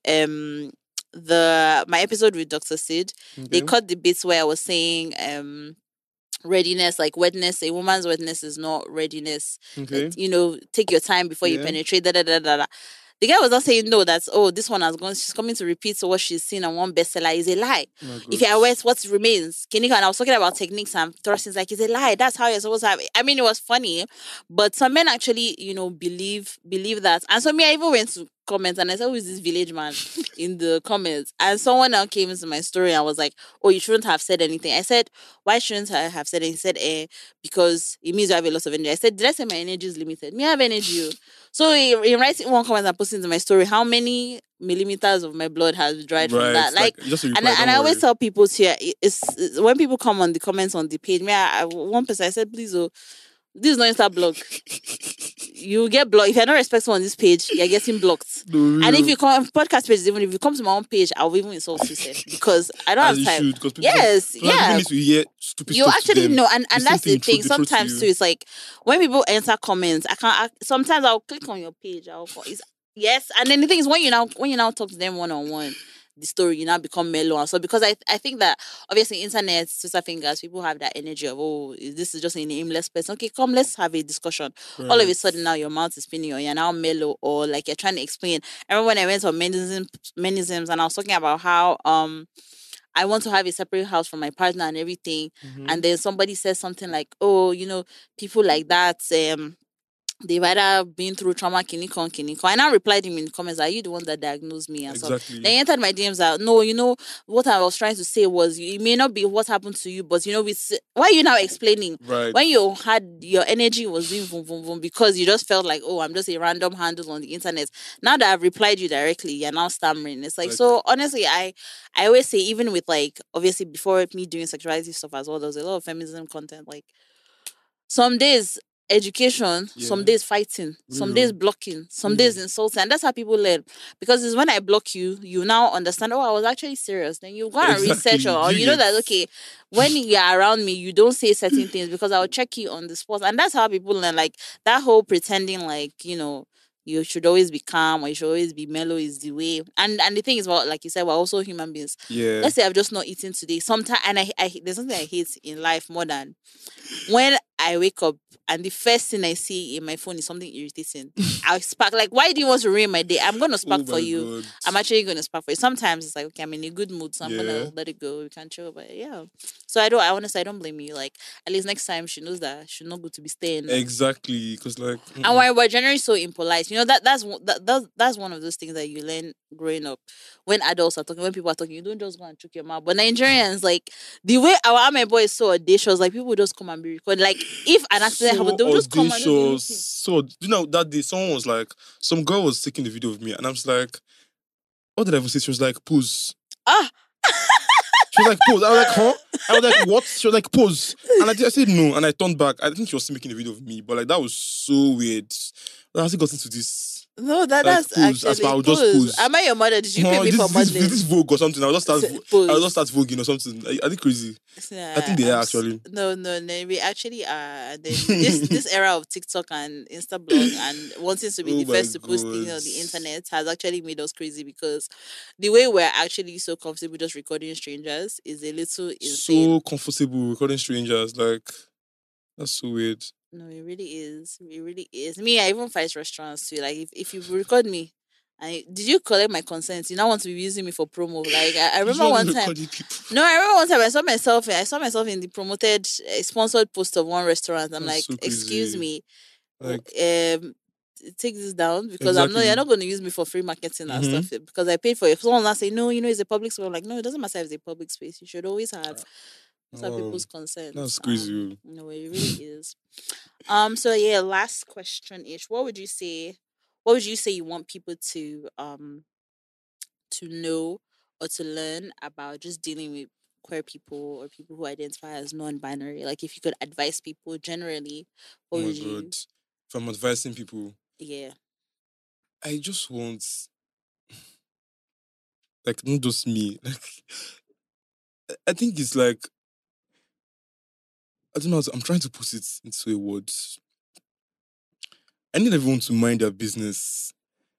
um the my episode with Doctor Sid. They Okay. cut the bits where I was saying um readiness, like wetness. A woman's wetness is not readiness. Okay. You know, take your time before you Yeah. penetrate. Da, da, da, da, da. The guy was not saying no, that's oh, this one has gone, she's coming to repeat what she's seen on one bestseller. Is a lie. Oh my If God. you're aware, what remains? Kinika, and I was talking about techniques and thrustings, like it's a lie. That's how you're supposed to have it. I mean, it was funny, but some men actually, you know, believe believe that. And so me, I even went to comments and I said, who is this village man in the comments? And someone now came into my story and was like, oh, you shouldn't have said anything. I said, why shouldn't I have said anything? He said, eh, because it means you have a lot of energy. I said, did I say my energy is limited? Me, I have energy. So he, he writes in one comment and posting into my story, how many millimeters of my blood has dried from Right, that? Like, just a and, reply, I, and don't I always worry. tell people here, it's, it's when people come on the comments on the page, me, I, I, one person, I said, please, oh, this is not Insta blog. You get blocked. If you're not respectful on this page, you're getting blocked. No, And if real. you come podcast pages, even if you come to my own page, I'll even insult you, sir, because I don't As have you time. should, because people, Yes, some, some people yeah. need to hear stupid You stuff to actually them. know, and, and same that's thing the throw- thing. they throw to Sometimes you. too, it's like when people enter comments, I can't. I, sometimes I'll click on your page. I'll go- it's, yes, and then the thing is when you now when you now talk to them one on one, the story you now become mellow. And so because I I think that obviously internet, Twitter fingers, people have that energy of oh, this is just an aimless person. Okay, come, let's have a discussion. All of a Right. sudden now your mouth is spinning or you're now mellow or like you're trying to explain. I remember when I went on menisms, menisms and I was talking about how um I want to have a separate house for my partner and everything. Mhm. And then somebody says something like, oh, you know, people like that, um, they've either been through trauma, kiniko, kiniko. I now replied him in the comments, are you the one that diagnosed me? And so Exactly. then he entered my D Ms that, no, you know, what I was trying to say was, it may not be what happened to you, but you know, it's, why are you now explaining? Right. When you had, your energy was doing boom, boom, boom, because you just felt like, oh, I'm just a random handle on the internet. Now that I've replied you directly, you're now stammering. It's like, Like- so honestly, I, I always say, even with like, obviously before me doing sexuality stuff as well, there was a lot of feminism content, like, some days education, some Yeah. days fighting, some Real. days blocking, some days Real. insulting. And that's how people learn. Because it's when I block you, you now understand, oh, I was actually serious. Then you go and research Exactly. or You you know get- that, okay, when you're around me, you don't say certain things because I'll check you on the spot. And that's how people learn. Like that whole pretending like, you know, you should always be calm or you should always be mellow is the way. And and the thing is, well, like you said, we're also human beings. Yeah. Let's say I've just not eaten today. Sometimes, and I, I there's something I hate in life more than when I wake up and the first thing I see in my phone is something irritating. I'll spark. Like, why do you want to ruin my day? I'm gonna spark Oh for my you. God. I'm actually gonna spark for you. Sometimes it's like, okay, I'm in a good mood, so I'm Yeah. gonna let it go. We can chill, but yeah. So I don't. I honestly, I don't blame you. Like, at least next time she knows that she's not good to be staying. Exactly. Because like. And mm-mm. we're, we're generally so impolite. You know that that's one- that, that's that's one of those things that you learn growing up. When adults are talking, when people are talking, you don't just go and choke your mouth. But Nigerians, like the way our army boy is so audacious, like people just come and be recorded. Like if an accident So happened, they'll just come and just be audacious. looking. So you know that day someone was like, some girl was taking the video of me, and I was like, what did I even say? She was like, pose. Ah, She was like, pose. I was like, huh? I was like, what? She was like, pose. And I, did- I said no, and I turned back. I think she was still making a video of me, but like that was so weird. How has it got into this? no, that Like, that's pose, as actually per I'll just pose. pose. Am I your mother? Did you pay Huh, me this, for this, modeling? this Vogue or something. I'll just start. Say, vo- pose. I'll just start voguing or something. I, I think crazy. I think they I'm are s- actually. No, no, no. We actually are. And then this this era of TikTok and Instablog and wanting to be Oh the my first to post things on God. the internet has actually made us crazy because the way we're actually so comfortable just recording strangers is a little insane. So comfortable recording strangers. Like that's so weird. No, it really is. It really is. Me, I even fight restaurants too. Like if, if you record me, I did you collect my consent? You now want to be using me for promo? Like I, I remember Usually one time. recording people. No, I remember one time I saw myself. I saw myself in the promoted, uh, sponsored post of one restaurant. I'm That's like, so excuse crazy. me, w- Like um, t- take this down because I'm not. You're Exactly. not going to use me for free marketing and Mhm. stuff eh, because I paid for it. Someone now say, no, you know, it's a public space. I'm like, no, it doesn't matter if it's a public space. You should always have these are Wow. people's consent. That's crazy. Um, no, it really is. Um. So yeah, last question ish. What would you say? What would you say you want people to um to know or to learn about just dealing with queer people or people who identify as non-binary? Like if you could advise people generally, Oh what my would you? God. If I'm advising people, Yeah. I just want, like, not just me. Like, I- I think it's like, I don't know. how to- I'm trying to put it into a word. I need everyone to mind their business.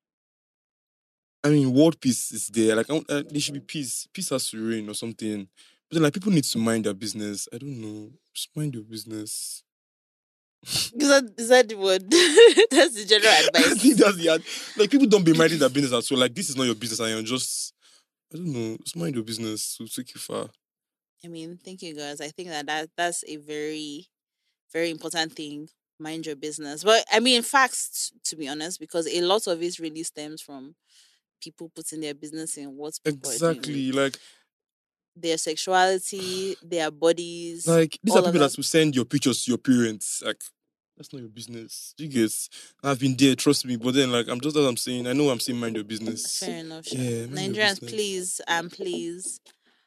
I mean, world peace is there. Like, I want, uh, there should be peace. Peace has to reign or something. But then, like, people need to mind their business. I don't know. Just mind your business. Is that, is that the word? That's the general I advice. think that's the ad- like people don't be minding their business as well. Like this is not your business, and you're just I don't know. Just mind your business. Will take you far. I mean, thank you guys. I think that, that that's a very, very important thing. Mind your business. But I mean, facts, to be honest, because a lot of it really stems from people putting their business in what people are doing Exactly. with Like their sexuality, their bodies, like these are all of people that. that will send your pictures to your parents. Like that's not your business. You guys, I've been there. Trust me. But then, like I'm just as I'm saying. I know I'm saying mind your business. Fair enough, sure. Yeah, mind your Nigerians, business. please and please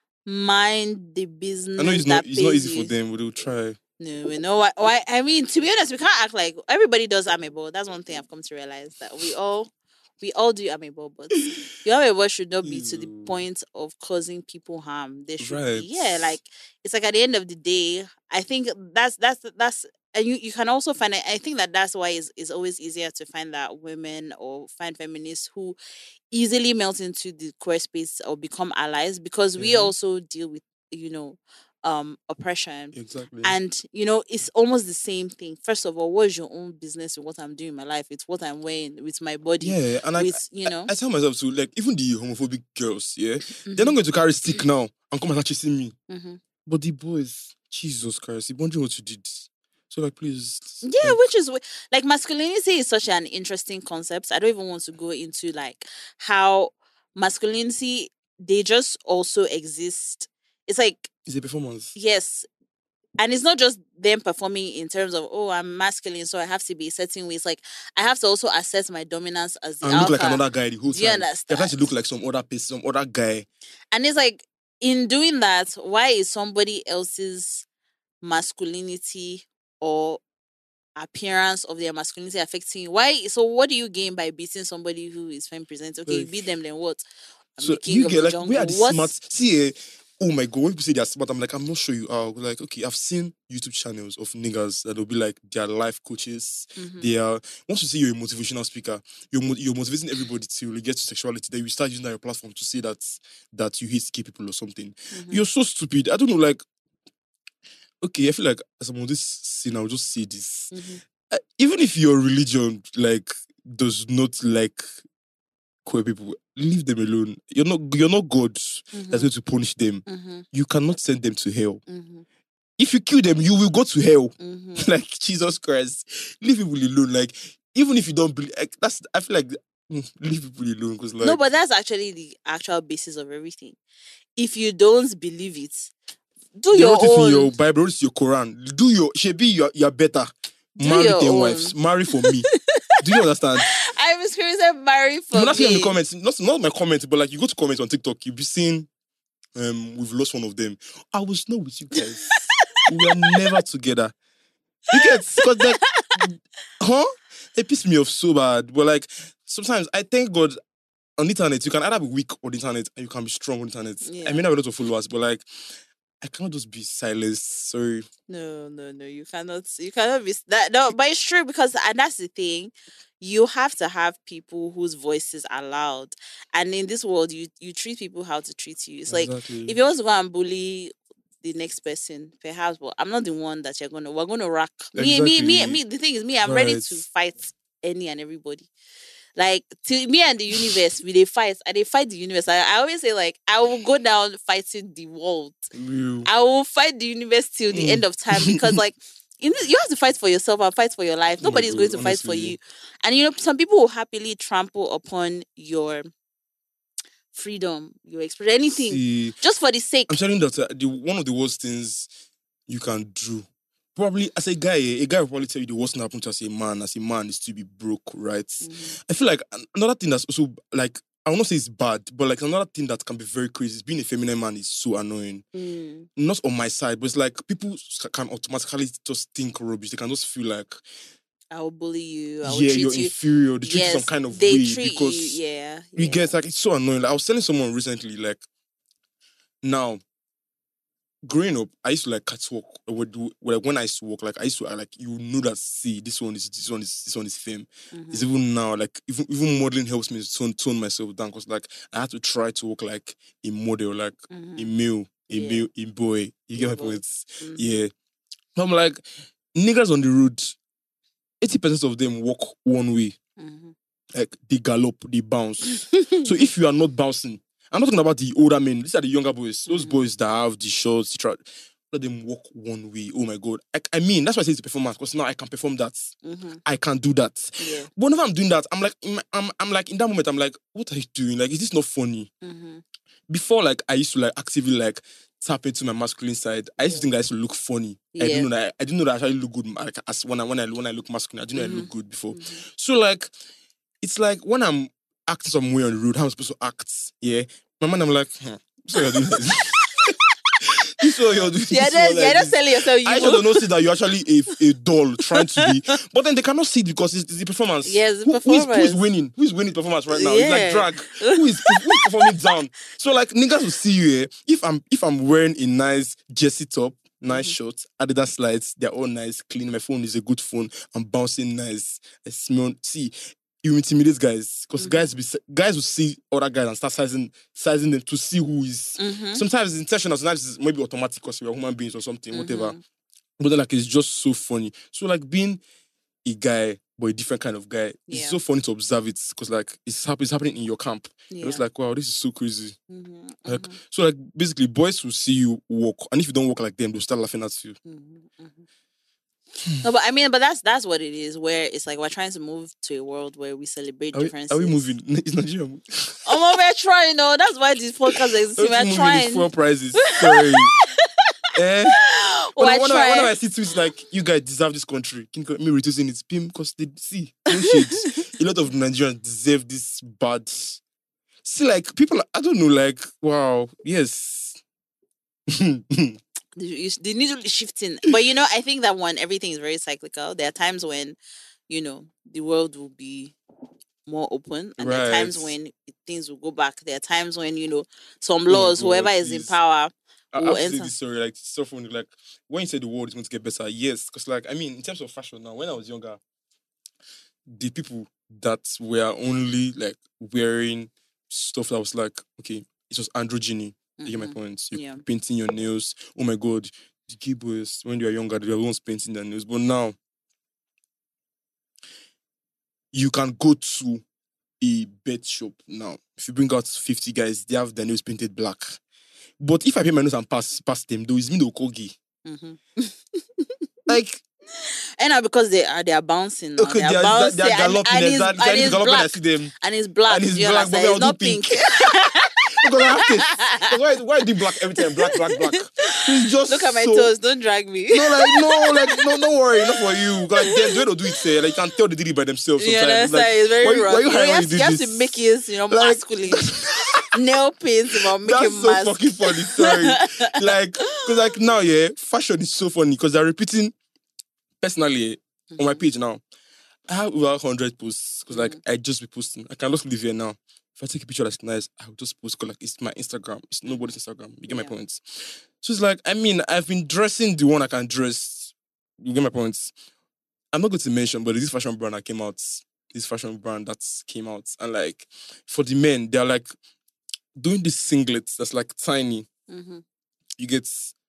mind the I know business it's not that it's not pays easy you. for them, but they'll try. No, we know why, why. I mean, to be honest, we can't act like everybody does amebo. That's one thing I've come to realize that we all, we all do amebo, but your amebo should not be to the Ew. point of causing people harm. There should Right. be, yeah, like it's like at the end of the day, I think that's that's that's. And you, you can also find it. I think that that's why it's, it's always easier to find that women or find feminists who easily melt into the queer space or become allies because we Yeah. also deal with, you know, um oppression. Exactly. And you know, it's almost the same thing. First of all, what's your own business with what I'm doing in my life? It's what I'm wearing with my body. Yeah, and like With, you I, know, I tell myself to like even the homophobic girls, yeah, mm-hmm. they're not going to carry stick now and come and start chasing me. Mm-hmm. But the boys, Jesus Christ, you wondering what you did. So like, please. Yeah, like, which is wh- like masculinity is such an interesting concept. I don't even want to go into like how masculinity, they just also exist. It's like, it's a performance. yes, and it's not just them performing in terms of, oh, I'm masculine, so I have to be a certain way. It's like I have to also assess my dominance as the And look alpha. like another guy the whole Do you time. They're trying to understand? look like some other person, some other guy. And it's like, in doing that, why is somebody else's masculinity or appearance of their masculinity affecting you? Why? So what do you gain by beating somebody who is femme present? Okay, you Like, beat them, then what? I'm so the king you of get the like jungle. where are the What's- smart? See, eh, oh my god, when people say they're smart, I'm like, I'm not sure you are. Like, okay, I've seen YouTube channels of niggas that'll be like they're life coaches. Mhm. They are once you say you're a motivational speaker, you're mo- you're motivating everybody to get to sexuality. Then you start using that your platform to say that that you hate gay people or something. Mhm. You're so stupid. I don't know, like okay, I feel like as I'm on this scene, I'll just say this. Mhm. Uh, even if your religion like does not like queer people, leave them alone. You're not you're not God Mhm. that's going to punish them. Mhm. You cannot send them to hell. Mhm. If you kill them, you will go to hell. Mhm. Like Jesus Christ, leave people alone. Like even if you don't believe, like, that's I feel like mm, leave people alone because like No, but that's actually the actual basis of everything. If you don't believe it, do they your wrote it in own. your Bible, it's your Quran. Do your Shebi, you're, you're better. Do Marry your ten own. wives. Marry for me. Do you understand? I'm experiencing marry for You will not see in the me. comments, not, not my comments, but like you go to comments on TikTok, you'll be seeing um we've lost one of them. I was not with you guys. We are never together. You get because like huh? It pissed me off so bad. But like sometimes I thank God on the internet, you can either be weak on the internet and you can be strong on the internet. Yeah. I may not have a lot of followers, but like I cannot just be silenced. Sorry. No, no, no. You cannot. You cannot be that. No, but it's true because, and that's the thing. You have to have people whose voices are loud, and in this world, you you treat people how to treat you. It's Exactly. like if you want to go and bully the next person, perhaps, but I'm not the one that you're gonna. We're gonna rock. Me, me, me, Exactly. me. The thing is, me. I'm ready Right. to fight any and everybody. Like to me and the universe, we they fight. And they fight the universe. I, I always say like I will go down fighting the world. Real. I will fight the universe till the Mm. end of time because like you know, you have to fight for yourself and fight for your life. Oh my Nobody's God, going to fight for honestly. you. And you know, some people will happily trample upon your freedom, your expression, anything, See, just for the sake. I'm telling you that uh, the, one of the worst things you can do, probably as a guy, eh, a guy will probably tell you the worst thing happened to as a man, as a man is to be broke, right? Mhm. I feel like an- another thing that's also like, I will not say it's bad, but like another thing that can be very crazy is being a feminine man is so annoying. Mm. Not on my side, but it's like people s- can automatically just think rubbish. They can just feel like, I will bully you. I will yeah, treat you're you. inferior. They treat you some Yes, kind of they way treat because you. Yeah, you yeah. get like it's so annoying. Like, I was telling someone recently, like now growing up, I used to like catwalk. Would do like when I used to walk, like I used to I, like you know that see this one is this one is this one is fame. Mhm. It's even now like even even modeling helps me to tone, tone myself down because like I had to try to walk like a model, like Mhm. a male, a Yeah. male, a boy. You A get my boy. point? Mhm. Yeah. I'm like niggas on the road. eighty percent of them walk one way. Mm-hmm. Like, they gallop, they bounce. So if you are not bouncing, I'm not talking about the older men. These are the younger boys. Those Mm-hmm. boys that have the shorts, the tra- let them walk one way. Oh my God. I, I mean, that's why I say it's a performance, because now I can perform that. Mm-hmm. I can do that. Yeah. But whenever I'm doing that, I'm like, in my- I'm, I'm like, in that moment, I'm like, what are you doing? Like, is this not funny? Mm-hmm. Before, like, I used to like actively like tap into my masculine side. I used to think that I used to look funny. I Yeah. didn't know that I didn't know that I actually look good. Like, as when I when I when I look masculine, I didn't know I look Mm-hmm. good before. Mm-hmm. So like, it's like when I'm acting somewhere on the road, how I'm supposed to act. Yeah, my man, I'm like, hmm, this is what you're doing. This is what you're doing. Yeah, This is just, what yeah, like just this. telling yourself you. I don't know see that you're actually a, a doll trying to be, but then they cannot see it because it's, it's the performance. Yes, the Who- who is- Who is performance. winning? Who is winning performance right now? It's Yeah. like drag. Who is who is performing down? So like niggas will see you here. If I'm if I'm wearing a nice jersey top, nice Mm-hmm. shorts, Adidas slides, they're all nice, clean. My phone is a good phone. I'm bouncing nice. I smell. See, you intimidate guys because Mhm. guys be guys will see other guys and start sizing sizing them to see who is. Mm-hmm. Sometimes it's intentional, sometimes it's maybe automatic because we're human beings or something, whatever. Mhm. But then, like, it's just so funny. So, like, being a guy, but a different kind of guy, Yeah. it's so funny to observe it because, like, it's, hap- it's happening in your camp. Yeah. And it's like, wow, this is so crazy. Mhm. Like, Mhm. so, like, basically, boys will see you walk, and if you don't walk like them, they'll start laughing at you. Mhm, mhm. No, but I mean, but that's that's what it is. Where it's like we're trying to move to a world where we celebrate Are we, differences. are we moving? It's Nigeria. moving. Oh, we're trying. No, that's why this podcast exists. Don't you We're move in trying. these four prizes. Sorry. eh? We're Whenever, whenever, whenever I trying. see tweets like, you guys deserve this country, can you me reducing it? Pim, because they see, no shade. A lot of Nigerians deserve this bad. See, like, people, I don't know, like, wow, yes. You- you- They need to be shifting. But you know, I think that one, everything is very cyclical. There are times when, you know, the world will be more open, and there are times Right. when things will go back. There are times when, you know, some Oh my laws, whoever God, is in please. power, I will have to say enter. this story, like, so funny, like, when you say the world is going to get better, yes, because, like, I mean, in terms of fashion now, when I was younger, the people that were only, like, wearing stuff that was, like, okay, it was androgyny. You get my Mhm. point? You're Yeah. painting your nails. Oh my God, the key boys, when they were younger, they were the ones painting their nails. But now, you can go to a bed shop now. If you bring out fifty guys, they have their nails painted black. But if I paint my nails and pass pass them, though, it's me they'll call gay. Mhm. Like, And now because they are they are bouncing now. okay, they they are are, bouncing they are and, galloping, and, it's, exactly. and Chinese it's galloping, I black. see them. And it's black. And it's do you black, but understand? me, It's I'll do not pink. pink. Because I have this. Because why, why do black every time? Black, black, black. It's just Look at my so... toes. Don't drag me. No, like, no, like, no, don't worry, not for you. Like, they, they don't do it, say, like, you can tell they did it by themselves You sometimes. understand? Like, It's very why, you- wrong. why you You, know, hiding you, when have, you to- did you have this? to make it, you know, Like- masculine. Nail paints about making That's so mask. fucking funny, sorry. Like, because, like, now, yeah, fashion is so funny because they're repeating, personally, eh, on my Mhm. page now, I have over one hundred posts because, like, Mhm. I just be posting. I can just live here now. If I take a picture that's nice, I'll just post because, like, it's my Instagram. It's nobody's Instagram. You get my Yeah. points? So it's like, I mean, I've been dressing the one I can dress. You get my points? I'm not going to mention, but this fashion brand that came out, this fashion brand that came out, and, like, for the men, they're, like, doing these singlets that's, like, tiny. Mhm. You get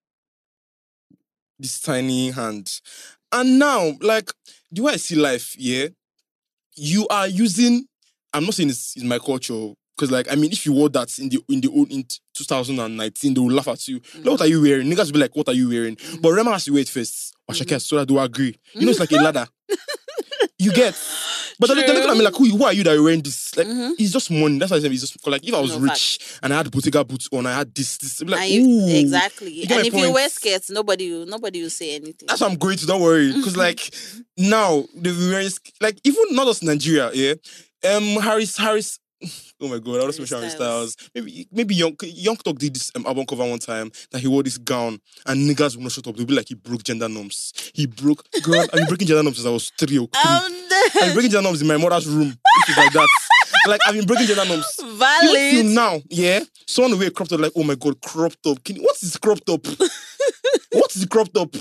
this tiny hand. And now, like, the way I see life, yeah, you are using, I'm not saying it's, it's my culture, because, like, I mean, if you wore that in the in the old in two thousand nineteen, they will laugh at you. Like, what are you wearing? Niggas will be like, what are you wearing? But Rema has to wear it first. Washake so that they will agree. You know, it's like a ladder. You get. But then they look at me like, who, who are you that are wearing this? Like, Mhm. it's just money. That's why I said it's just, like, if I was No, rich and I had Bottega boots on, I had this, this, I'd be like, And you- ooh. exactly. You get And my if you wear point? skirts, nobody will nobody will say anything. That's what I'm going to, don't worry. Because, like, now, they've been wearing, sk- like, even not just Nigeria, yeah? Um, Harris, Harris, oh my God, I was Harry mention Harry Styles. Styles. Maybe, maybe Young, Young Talk did this um, album cover one time that he wore this gown and niggas would not shut up. They'll be like, he broke gender norms. He broke, girl, I've been breaking gender norms since I was three or three. Um, I've been breaking gender norms in my mother's room. Which is like that. Like, I've been breaking gender norms. Even till valid. now, yeah, someone will wear crop top, like, oh my God, crop top. Can you, what is crop top? What is the crop top?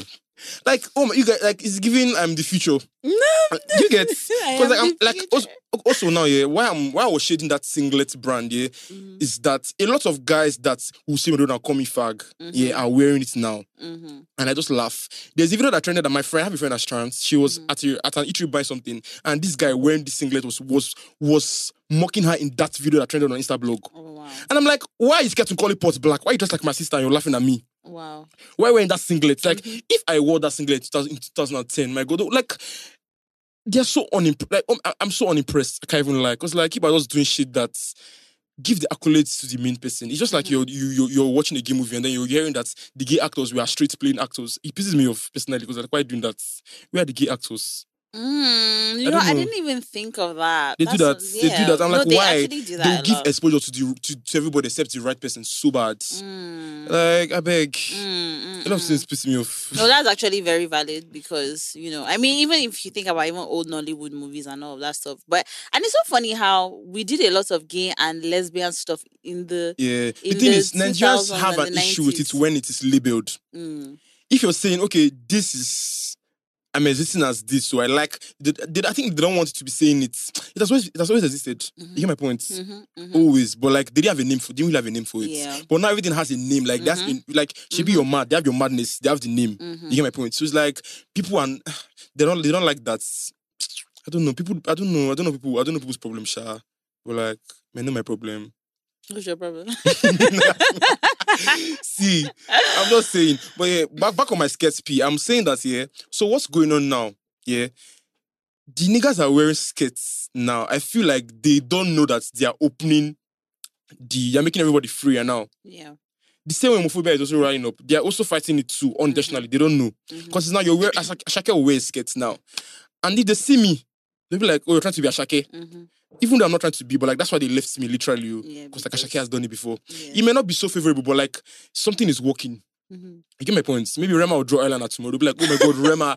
Like, oh my, you get like it's giving um the future. No, You get I because like am I'm the like future. also, also now yeah why I'm why I was shading that singlet brand yeah Mhm. is that a lot of guys that who see me don't call me fag yeah Mhm. are wearing it now. Mm-hmm. And I just laugh. There's a video that trended that my friend, I have a friend that's trans. She was Mhm. at a, at an eatery buying something, and this guy wearing this singlet was was was mocking her in that video that trended on Insta blog. Oh wow. And I'm like, why are you scared to call it pot black? Why are you dressed like my sister and you're laughing at me? Wow. Why wearing that singlet? Like, Mhm. if I wore that singlet in two thousand in twenty ten, my God, like, they're so unimpressed. Like, um, I- I'm so unimpressed. I can't even lie. Because, like, people are just doing shit that give the accolades to the main person. It's just like Mhm. you're, you, you're, you're watching a gay movie and then you're hearing that the gay actors were straight playing actors. It pisses me off personally because, like, why are you doing that? Where are the gay actors? Mm, you I know, don't I know. didn't even think of that. They do That's that. They do yeah. that. I'm no, like, they why? actually do They'll that a give lot. exposure to the to, to everybody except the right person so bad. Mm. Like, I beg. Mm, mm, A lot of mm. things piss me off. No, that's actually very valid because, you know, I mean, even if you think about even old Nollywood movies and all of that stuff, but, and it's so funny how we did a lot of gay and lesbian stuff in the, Yeah. The in thing the is, Nigerians 2000s have and an the issue with it nineties. when it is labeled. Mm. If you're saying, okay, this is, I'm existing as this, so I like, they, they, I think they don't want you to be saying it. It has always, it has always existed. Mhm. You get my point? Mm-hmm, mm-hmm. Always. But like, they didn't have a name for, they didn't really have a name for it. Yeah. But now everything has a name. Like, that's Mhm. in, like, should be your mad. They have your madness. They have the name. Mhm. You get my point? So it's like, people and they don't, they don't like that. I don't know. People, I don't know. I don't know people, I don't know people's problem, Sha. But like, I know my problem. What's your problem? See, I'm not saying, but yeah, back, back on my skirts P, I'm saying that, yeah. So what's going on now? Yeah. The niggas are wearing skirts now. I feel like they don't know that they are opening the, they're making everybody freer now. Yeah. The same way homophobia is also rising up. They are also fighting it too, unintentionally. They don't know. Mhm. Because it's now you're wearing, Ashake will wear skirts now. And if they see me, they'll be like, oh, you're trying to be Ashake. Mm-hmm. Even though I'm not trying to be, but like that's why they left me literally. Yeah, Because like because- Ashake has done it before. Yeah. It may not be so favorable, but like something is working. Mm-hmm. You get my points. Maybe Rema will draw eyeliner tomorrow. They'll be like, oh my God, Rema.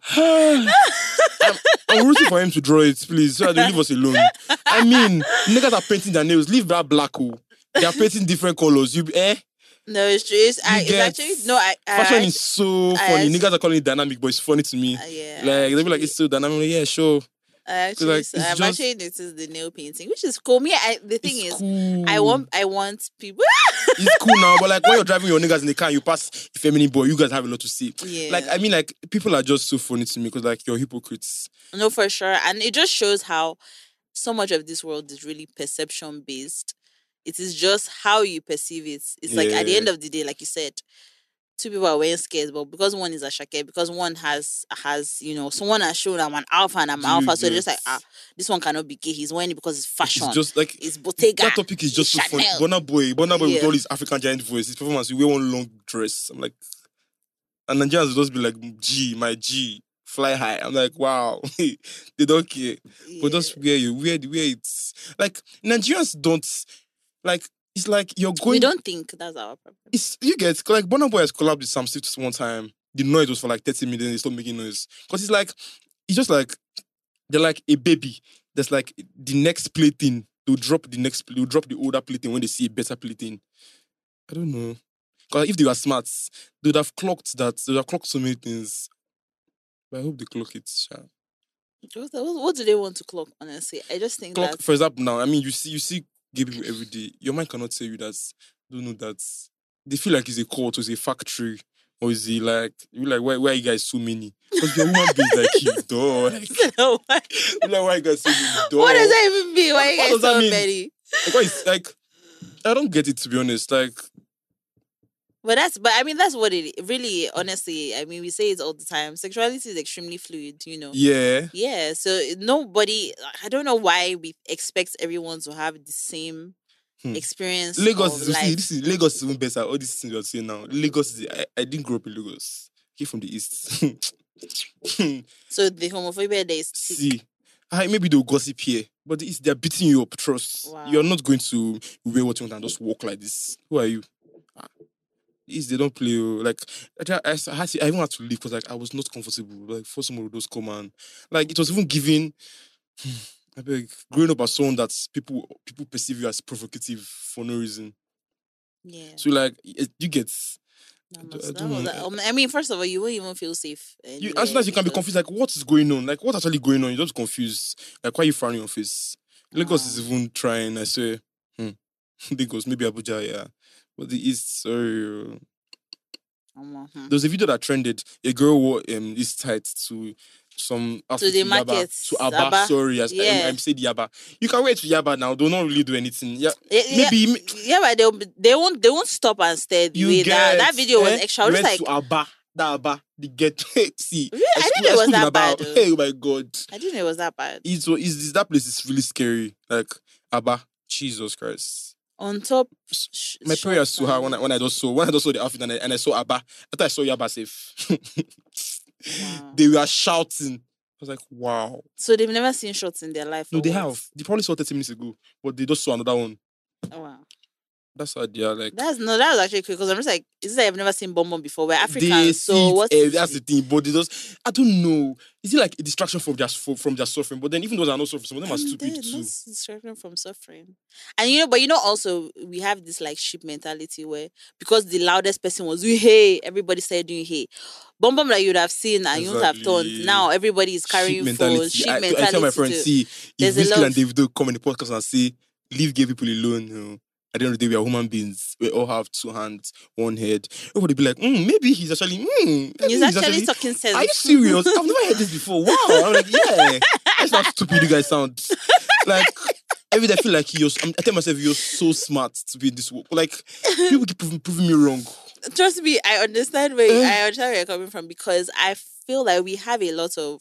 I'm, I'm rooting for him to draw it, please, so that they leave us alone. I mean, niggas are painting their nails. Leave that black. Oh. They are painting different colors. You eh? No, it's true. It's, I, You it's get- actually no. I, I Fashion actually- is so I funny. actually- Niggas are calling it dynamic, but it's funny to me. uh, yeah. Like they'll be like, actually- it's so dynamic. I'm like, yeah, sure. I actually, like, so it's I've just- actually noticed the nail painting, which is cool. Me, I, the thing It's is, cool. I want, I want people. It's cool now, but like when you're driving your niggas in the car, and you pass a feminine boy. You guys have a lot to see. Yeah. Like I mean, like people are just so funny to me because like you're hypocrites. No, for sure, and it just shows how so much of this world is really perception based. It is just how you perceive it. It's like at the Yeah. end of the day, like you said, two people are wearing skirts, but because one is a shake, because one has has you know, someone has shown I'm an alpha and I'm Do alpha, you so they're just like, get- ah, this one cannot be gay. He's wearing it because it's fashion. It's just like It's Bottega. that topic is just so it's funny. Chanel. Burna Boy, Burna Boy with Yeah. all his African giant voice, his performance, you wear one long dress. I'm like, and Nigerians will just be like, G, my G, fly high. I'm like, wow, they don't care. But Yeah. just wear you, wear the way it's like Nigerians don't like. It's like you're going. we don't think that's our problem. It's you get like Burna Boy has collabed with Sam Smith one time. The noise was for like thirty minutes. They stopped making noise because it's like it's just like they're like a baby. There's like the next plaything. They'll drop the next. They'll drop the older plaything when they see a better plaything. I don't know. Because if they were smart, they would have clocked that. They would have clocked so many things. But I hope they clock it. Sha. What, what, what do they want to clock? Honestly, I just think Clock, that for example, now. I mean, you see, you see gay people every day. Your mind cannot tell you that. Don't know that. They feel like it's a cult or it's a factory. Or is it like, you like, why, why are you guys so many? Because you're human beings like you, duh. Like, No, what, you're like, why are you guys so many? Duh. what does that even mean? Why you What guys does that so mean? many? Like, why is, like, I don't get it, to be honest. Like, But that's, but I mean, that's what it really, honestly. I mean, we say it all the time. Sexuality is extremely fluid, you know. yeah. Yeah, so nobody. I don't know why we expect everyone to have the same Hmm. experience. Lagos of is, you see, life. this is, Lagos is even better. All these things you're saying now. Lagos is, I, I didn't grow up in Lagos. I came from the east. So the homophobia there is thick. See, I, maybe they'll gossip here, but it's, they're beating you up. Trust. Wow. You're not going to wear what you want and just walk like this. Who are you? Ah, Is they don't play. oh, Like I, I, I, had to, I even had to leave because like I was not comfortable. Like for someone to just come and like it was even giving. I beg, growing up as someone that people people perceive you as provocative for no reason. Yeah. So like it- you get That I don't, must, I that don't was, know. that- um, I mean, first of all, you won't even feel safe. You, as soon as you can be because- confused, like what is going on? Like what's actually going on? You're just confused. Like why are you frowning your face? Lagos is even trying. I say, hmm. Lagos, maybe Abuja, yeah. But the East, sorry. uh, Um, hmm. There was a video that trended. A girl wore um this tight to some outfit the to Yaba, market, to Abba. Abba. Sorry, as Yeah. I'm, I'm saying Yaba. You can wear it to Yaba now. They'll not really do anything. Yeah, Yeah, maybe yeah, yeah, but they'll, be- they won't they won't stop and stare the you way that get that video was eh? extra. I You was went just like, to Abba, that Abba, the get see. Really? I didn't school- know it was schooled in that Aba. bad, though. Hey, oh my god, I didn't know it was that bad. it's is that place is really scary. Like Abba, Jesus Christ. On top, S- sh- My prayers shorts to her when I and- when I just saw when I just saw the outfit and I, and I saw Abba. I thought I saw Yaba safe. Wow. They were shouting. I was like, wow. So they've never seen shorts in their life. No, or they what? have. They probably saw thirty minutes ago, but they just saw another one. Oh, wow. That's how they are like. That's no, that was actually cool because I'm just like, is it I've never seen Bom Bom before. We're They Africans, see so it, what's eh, that's the thing. But they just, I don't know. Is it like a distraction from their from, from their suffering? But then even those are not suffering, some of them are stupid too. Distraction from suffering, and you know, but you know, also we have this like sheep mentality where because the loudest person was doing hey, everybody started doing hey. Bom Bom that you'd have seen and you would have turned. Exactly. Now everybody is Sheep carrying mentality. phones. Sheep I, mentality. I tell my friends, too. see, There's if a Wizkid lot and Davido come in the podcast and say, leave gay people alone, you know. At the end of the day, we are human beings. We all have two hands, one head. Everybody be like, mm, maybe he's actually, mm, maybe He's actually talking sense. Are you serious? I've never heard this before. Wow. I'm like, yeah. That's how stupid you guys sound. Like, every day I feel like you're, I'm- I tell myself, you're so smart to be in this work. Like, people keep proving, proving me wrong. Trust me, I understand where Eh. I understand where you're coming from because I feel like we have a lot of.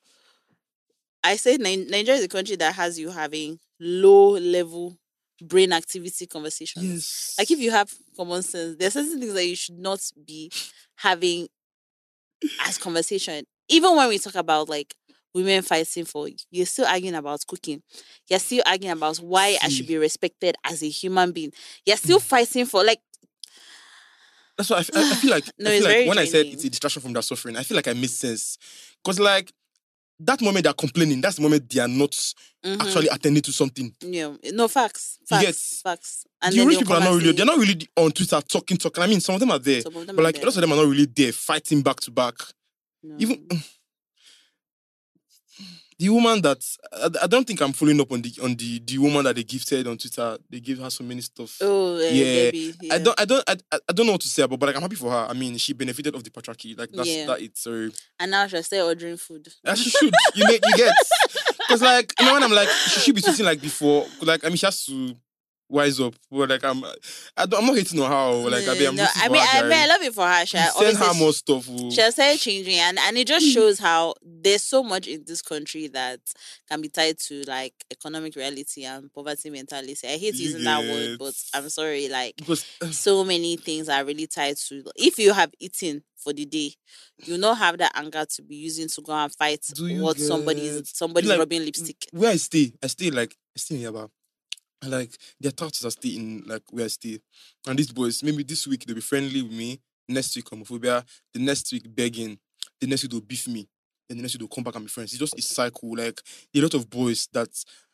I say Ni- Nigeria is a country that has you having low level brain activity conversations. Yes. Like if you have common sense, there's certain things that you should not be having as conversation. Even when we talk about like women fighting for, you're still arguing about cooking. You're still arguing about why I should See. be respected as a human being. You're still fighting for like That's why I, f- I- I feel like, No, I it's feel like very when I said draining. it's a distraction from their suffering, I feel like I made sense. Because, like, that moment they're complaining, that's the moment they are not mhm. actually attending to something. Yeah, no facts, You facts, get- facts. the then rich they'll people are come not and really, say- they're not really on Twitter talking, talking. I mean, some of them are there. Some of them But, are like, there. lots of them are not really there fighting back to back. No. Even the woman that, I, I don't think I'm following up on the on the, the woman that they gifted on Twitter. They give her so many stuff. oh, uh, Yeah. Debbie, I yeah. don't, I don't, I, I- I don't know what to say about, but like I'm happy for her. I mean, she benefited of the patriarchy. Like that's Yeah. that. It's so And now she'll stay ordering food. as she should. You make you get because like you know when I'm like she should be tweeting like before. Like I mean she has to wise up. But like I'm, I don't, I'm not hating on her. Like I mean, I'm no, rooting I for mean, her, I mean, I guys. love it for her. She, Send obviously her she- more stuff. oh. She has started changing, and, and it just shows how there's so much in this country that can be tied to like economic reality and poverty mentality. I hate You using that word, but get- I'm sorry. Like, Because so many things are really tied to. If you have eaten for the day, you not have that anger to be using to go and fight Do you what somebody's get- somebody's like, rubbing lipstick. where I stay, I stay like I stay in Yaba. And like their thoughts are stay in like where I stay. And these boys, maybe this week they'll be friendly with me. Next week homophobia. The next week begging. The next week they'll beef me. Then the next week they'll come back and be friends. It's just a cycle. Like a lot of boys that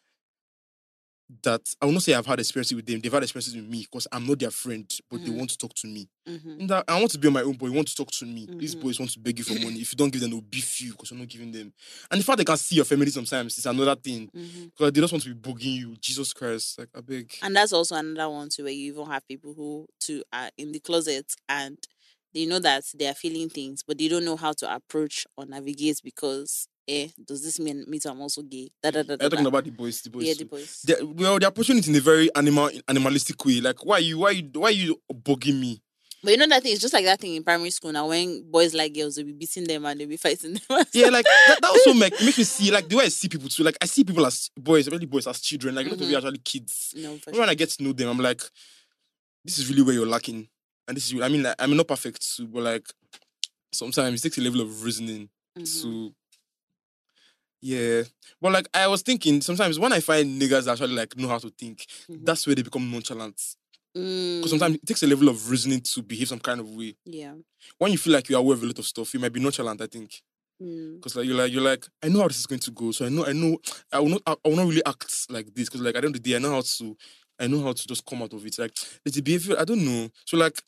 that I will not say I've had experiences with them. They've had experiences with me because I'm not their friend, but they Mhm. want to talk to me. Mhm. And that I want to be on my own, but you want to talk to me. These Mhm. boys want to beg you for money. If you don't give them, they'll beef you because you're not giving them. And the fact they can see your family sometimes is another thing. Mhm. Because they just want to be bugging you. Jesus Christ. Like, I beg. And that's also another one too, where you even have people who too are in the closet and they know that they are feeling things, but they don't know how to approach or navigate because, eh, does this mean me too? I'm also gay? Da, da, da, da, I'm talking da. about the boys. The boys. Yeah, too. the boys. They're, well, they're approaching it in a very animal, animalistic way. Like, why you, why you, why you bugging me? But you know that thing, it's just like that thing in primary school now when boys like girls, they'll be beating them and they'll be fighting them. Yeah, like that, that also make makes me see like the way I see people too. Like I see people as boys, especially boys as children. Like a lot of Mhm. you actually kids. No, for When sure. I get to know them, I'm like, this is really where you're lacking. And this is, I mean, like, I'm not perfect too, but like sometimes it takes a level of reasoning Mhm. to, yeah. But like I was thinking, sometimes when I find niggas that actually like know how to think, Mhm. that's where they become nonchalant. Mm, Because sometimes it takes a level of reasoning to behave some kind of way. yeah. When you feel like you're aware of a lot of stuff, you might be nonchalant, I think. Mm. Because like you're like you're like, I know how this is going to go. So I know I know I will not I will not really act like this. Because like at the end of the day, I know how to I know how to just come out of it. Like there's a behavior, I don't know. So like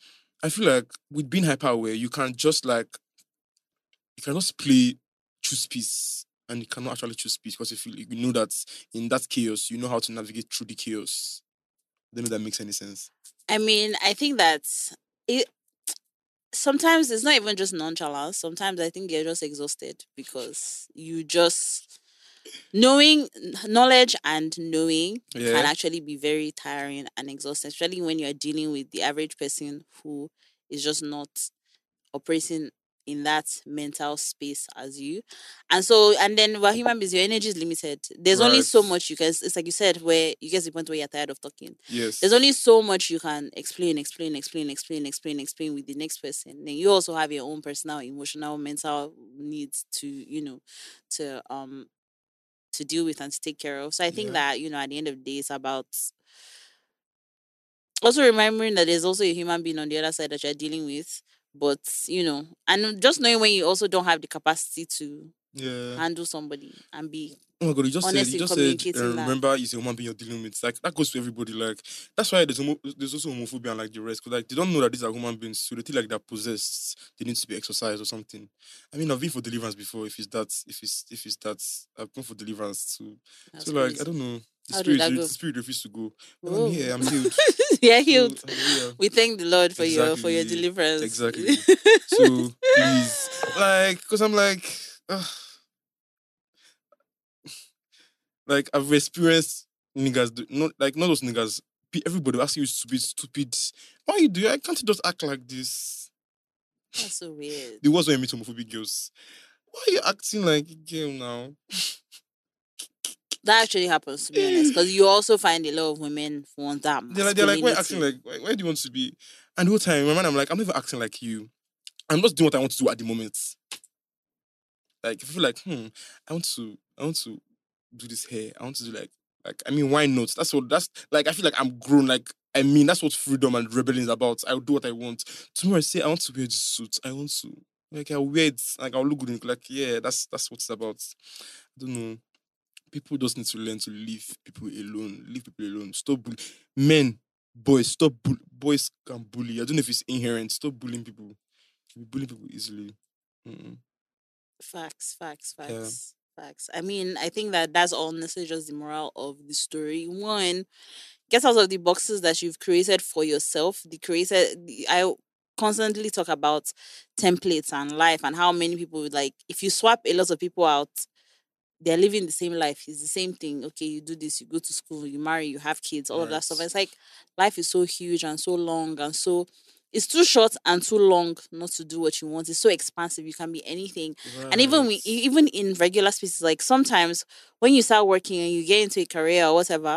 I feel like with being hyper aware, you can just like you can just play choose peace, and you cannot actually choose peace because you feel you know that in that chaos, you know how to navigate through the chaos. I don't know if that makes any sense. I mean, I think that it sometimes it's not even just nonchalance. Sometimes I think you're just exhausted because you just knowing knowledge and knowing Yeah. can actually be very tiring and exhausting, especially when you're dealing with the average person who is just not operating in that mental space as you. And so, and then while human beings, your energy is limited. There's only so Right. much you can, it's like you said, where you get to the point where you're tired of talking. Yes. There's only so much you can explain, explain, explain, explain, explain, explain with the next person. Then you also have your own personal, emotional, mental needs to, you know, to um to deal with and to take care of. So I think Yeah. that, you know, at the end of the day, it's about also remembering that there's also a human being on the other side that you're dealing with. But, you know, and just knowing when you also don't have the capacity to Yeah. handle somebody and be Oh my god, you just honest said you in just said uh, communicating that. remember it's a human being you're dealing with. Like that goes to everybody. Like that's why there's homo- there's also homophobia and like the rest. Because like they don't know that these are human beings, so they think like they're possessed. They need to be exercised or something. I mean, I've been for deliverance before. If it's that, if it's if it's that, I've gone for deliverance too. That's So like I crazy. don't know. The How did spirit, that the go? spirit refused to go. But I'm Oh. here. I'm healed. Yeah, So, healed. hallelujah. We thank the Lord for your for your Exactly. deliverance. Exactly. So please, like, because I'm like, ugh, like I've experienced niggas, do, not like not those niggas. pe- Everybody will ask you stupid, stupid. Why you do? I can't you just act like this. That's so weird. There was when I meet homophobic girls. Why are you acting like a girl now? That actually happens, to be honest, because you also find a lot of women want that They're like, they're like, why you masculinity. acting like? Why, why do you want to be? And the whole time, in my mind, I'm like, I'm never acting like you. I'm just doing what I want to do at the moment. Like, if I feel like, hmm, I want to, I want to do this hair. I want to do like, like, I mean, why not? That's what, that's like, I feel like I'm grown. Like, I mean, that's what freedom and rebellion is about. I'll do what I want. Tomorrow I say, I want to wear this suit. I want to, like, I'll wear it. Like, I'll look good. In it. Like, yeah, that's, that's what it's about. I don't know. People just need to learn to leave people alone. Leave people alone. Stop bullying. Men, boys, stop bull- boys can bully. I don't know if it's inherent. Stop bullying people. You bully people easily. Mm-mm. Facts, facts, Yeah. facts, facts. I mean, I think that that's honestly just the moral of the story. One, get out of the boxes that you've created for yourself. The created, the, I constantly talk about templates and life and how many people would like, if you swap a lot of people out, they're living the same life. It's the same thing. Okay, you do this, you go to school, you marry, you have kids, all of that stuff. Right. It's like life is so huge and so long and so it's too short and too long not to do what you want. It's so expansive. You can be anything. And even we, Right. e- even in regular spaces, like sometimes when you start working and you get into a career or whatever,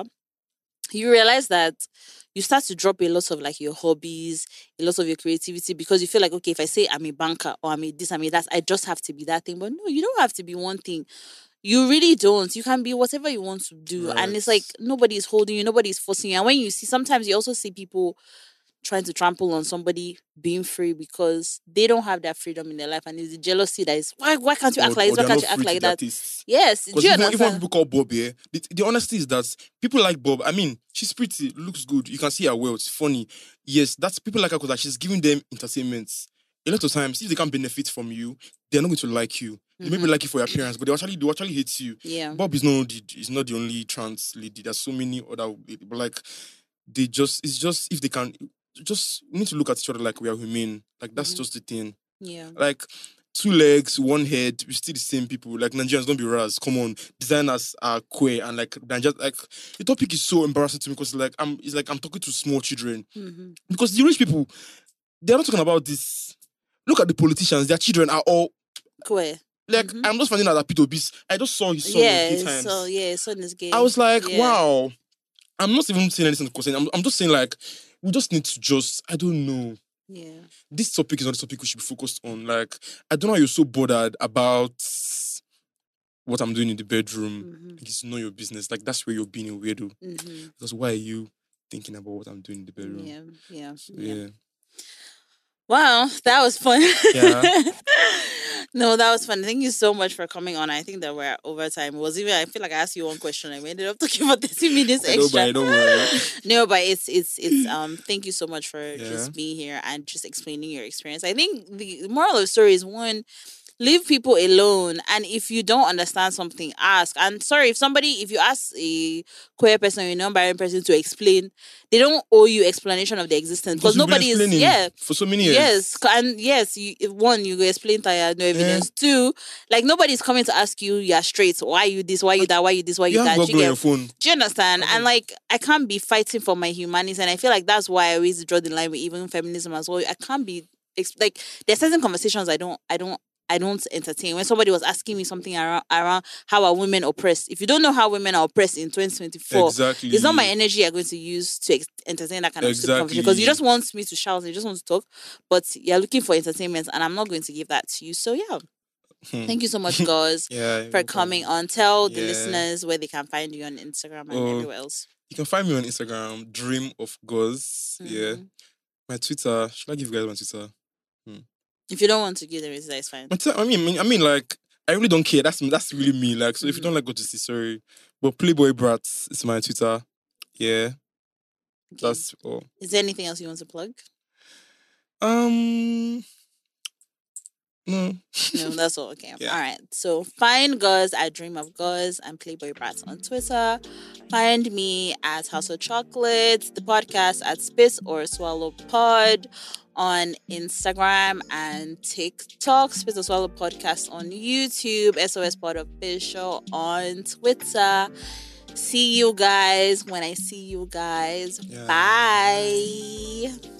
you realize that you start to drop a lot of like your hobbies, a lot of your creativity because you feel like, okay, if I say I'm a banker or I'm a this, I'm a that, I just have to be that thing. But no, you don't have to be one thing. You really don't. You can be whatever you want to do. And it's like Right. nobody is holding you, nobody is forcing you. And when you see, sometimes you also see people trying to trample on somebody being free because they don't have that freedom in their life. And it's the jealousy that is, why, why can't you Or, act like or this? Why they're can't not you act free to like their that? tastes. Yes. Do Because you even, even when understand? people call Bob here, the, the honesty is that people like Bob. I mean, she's pretty, looks good. You can see her well. It's funny. Yes, that's people like her because she's giving them entertainment. A lot of times, if they can't benefit from you, they're not going to like you. They maybe Mhm. like you for your appearance, but they actually they actually hate you. Yeah. Bob is not the, is not the only trans lady. There's so many other, but like they just it's just if they can just we need to look at each other like we are human. Like that's Mhm. just the thing. Yeah. Like two legs, one head, we still the same people. Like Nigerians, don't be ras. Come on, designers are queer and like Nigerians. Like the topic is so embarrassing to me because like I'm, it's like I'm talking to small children Mhm. because the rich people they're not talking about this. Look at the politicians; their children are all Queer. like. Mhm. I'm just finding out that Peter Obis. I just saw his son was gay Yeah. So times. yeah, son is gay. I was like, Yeah. wow. I'm not even saying anything to I'm, I'm just saying like we just need to just I don't know. Yeah. This topic is not the topic we should be focused on. Like, I don't know how you're so bothered about what I'm doing in the bedroom. Mhm. Like, it's not your business. Like, that's where you're being a weirdo. Mhm. Because why are you thinking about what I'm doing in the bedroom? Yeah. Yeah. So, Yeah. yeah. Wow, that was fun. Yeah. No, that was fun. Thank you so much for coming on. I think that we're over time. It was even I feel like I asked you one question and we ended up talking for thirty minutes I know, extra. but don't worry. No, but it's it's it's um thank you so much for Yeah. just being here and just explaining your experience. I think the moral of the story is one, leave people alone, and if you don't understand something, ask. And sorry, if somebody if you ask a queer person or a non-binary person to explain, they don't owe you explanation of the existence because you've been nobody is explaining yeah for so many years. yes c- and yes you if one you go explain tired no evidence. Two, like nobody's coming to ask you you're straight, why you this, why you that, why you this, why you, You have that. Google Do on you your get phone. do you understand? Okay. And like, I can't be fighting for my humanity, and I feel like that's why I always draw the line with even feminism as well. I can't be ex- like there's certain conversations I don't, I don't, I don't entertain. When somebody was asking me something around around how are women oppressed, if you don't know how women are oppressed in twenty twenty-four, Exactly. it's not my energy you're going to use to ex- entertain that kind of stupid conversation because you Exactly. just want me to shout, you just want to talk, but you're looking for entertainment, and I'm not going to give that to you. So yeah. Hmm. Thank you so much, guys, Yeah, you're for welcome. coming on. Tell the Yeah. listeners where they can find you on Instagram and Oh, everywhere else. You can find me on Instagram, Dream of Goz. Yeah. Mhm. My Twitter. Should I give you guys my Twitter? If you don't want to give the reason, it's fine. My Twitter I mean, I mean, I mean, like, I really don't care. That's that's really me. Like, so if you Mhm. don't like what you see, sorry. But Playboy Brats is my Twitter. Yeah. Okay. That's all. Is there anything else you want to plug? Um. No. No, that's all. Okay. Yeah. All right. So find Guz at Dream of Guz and Playboy Brats on Twitter. Find me at House of Chocolate, the podcast at Spit or Swallow Pod on Instagram and TikTok, Spit or Swallow Podcast on YouTube, S O S Pod Official on Twitter. See you guys when I see you guys. Yeah. Bye.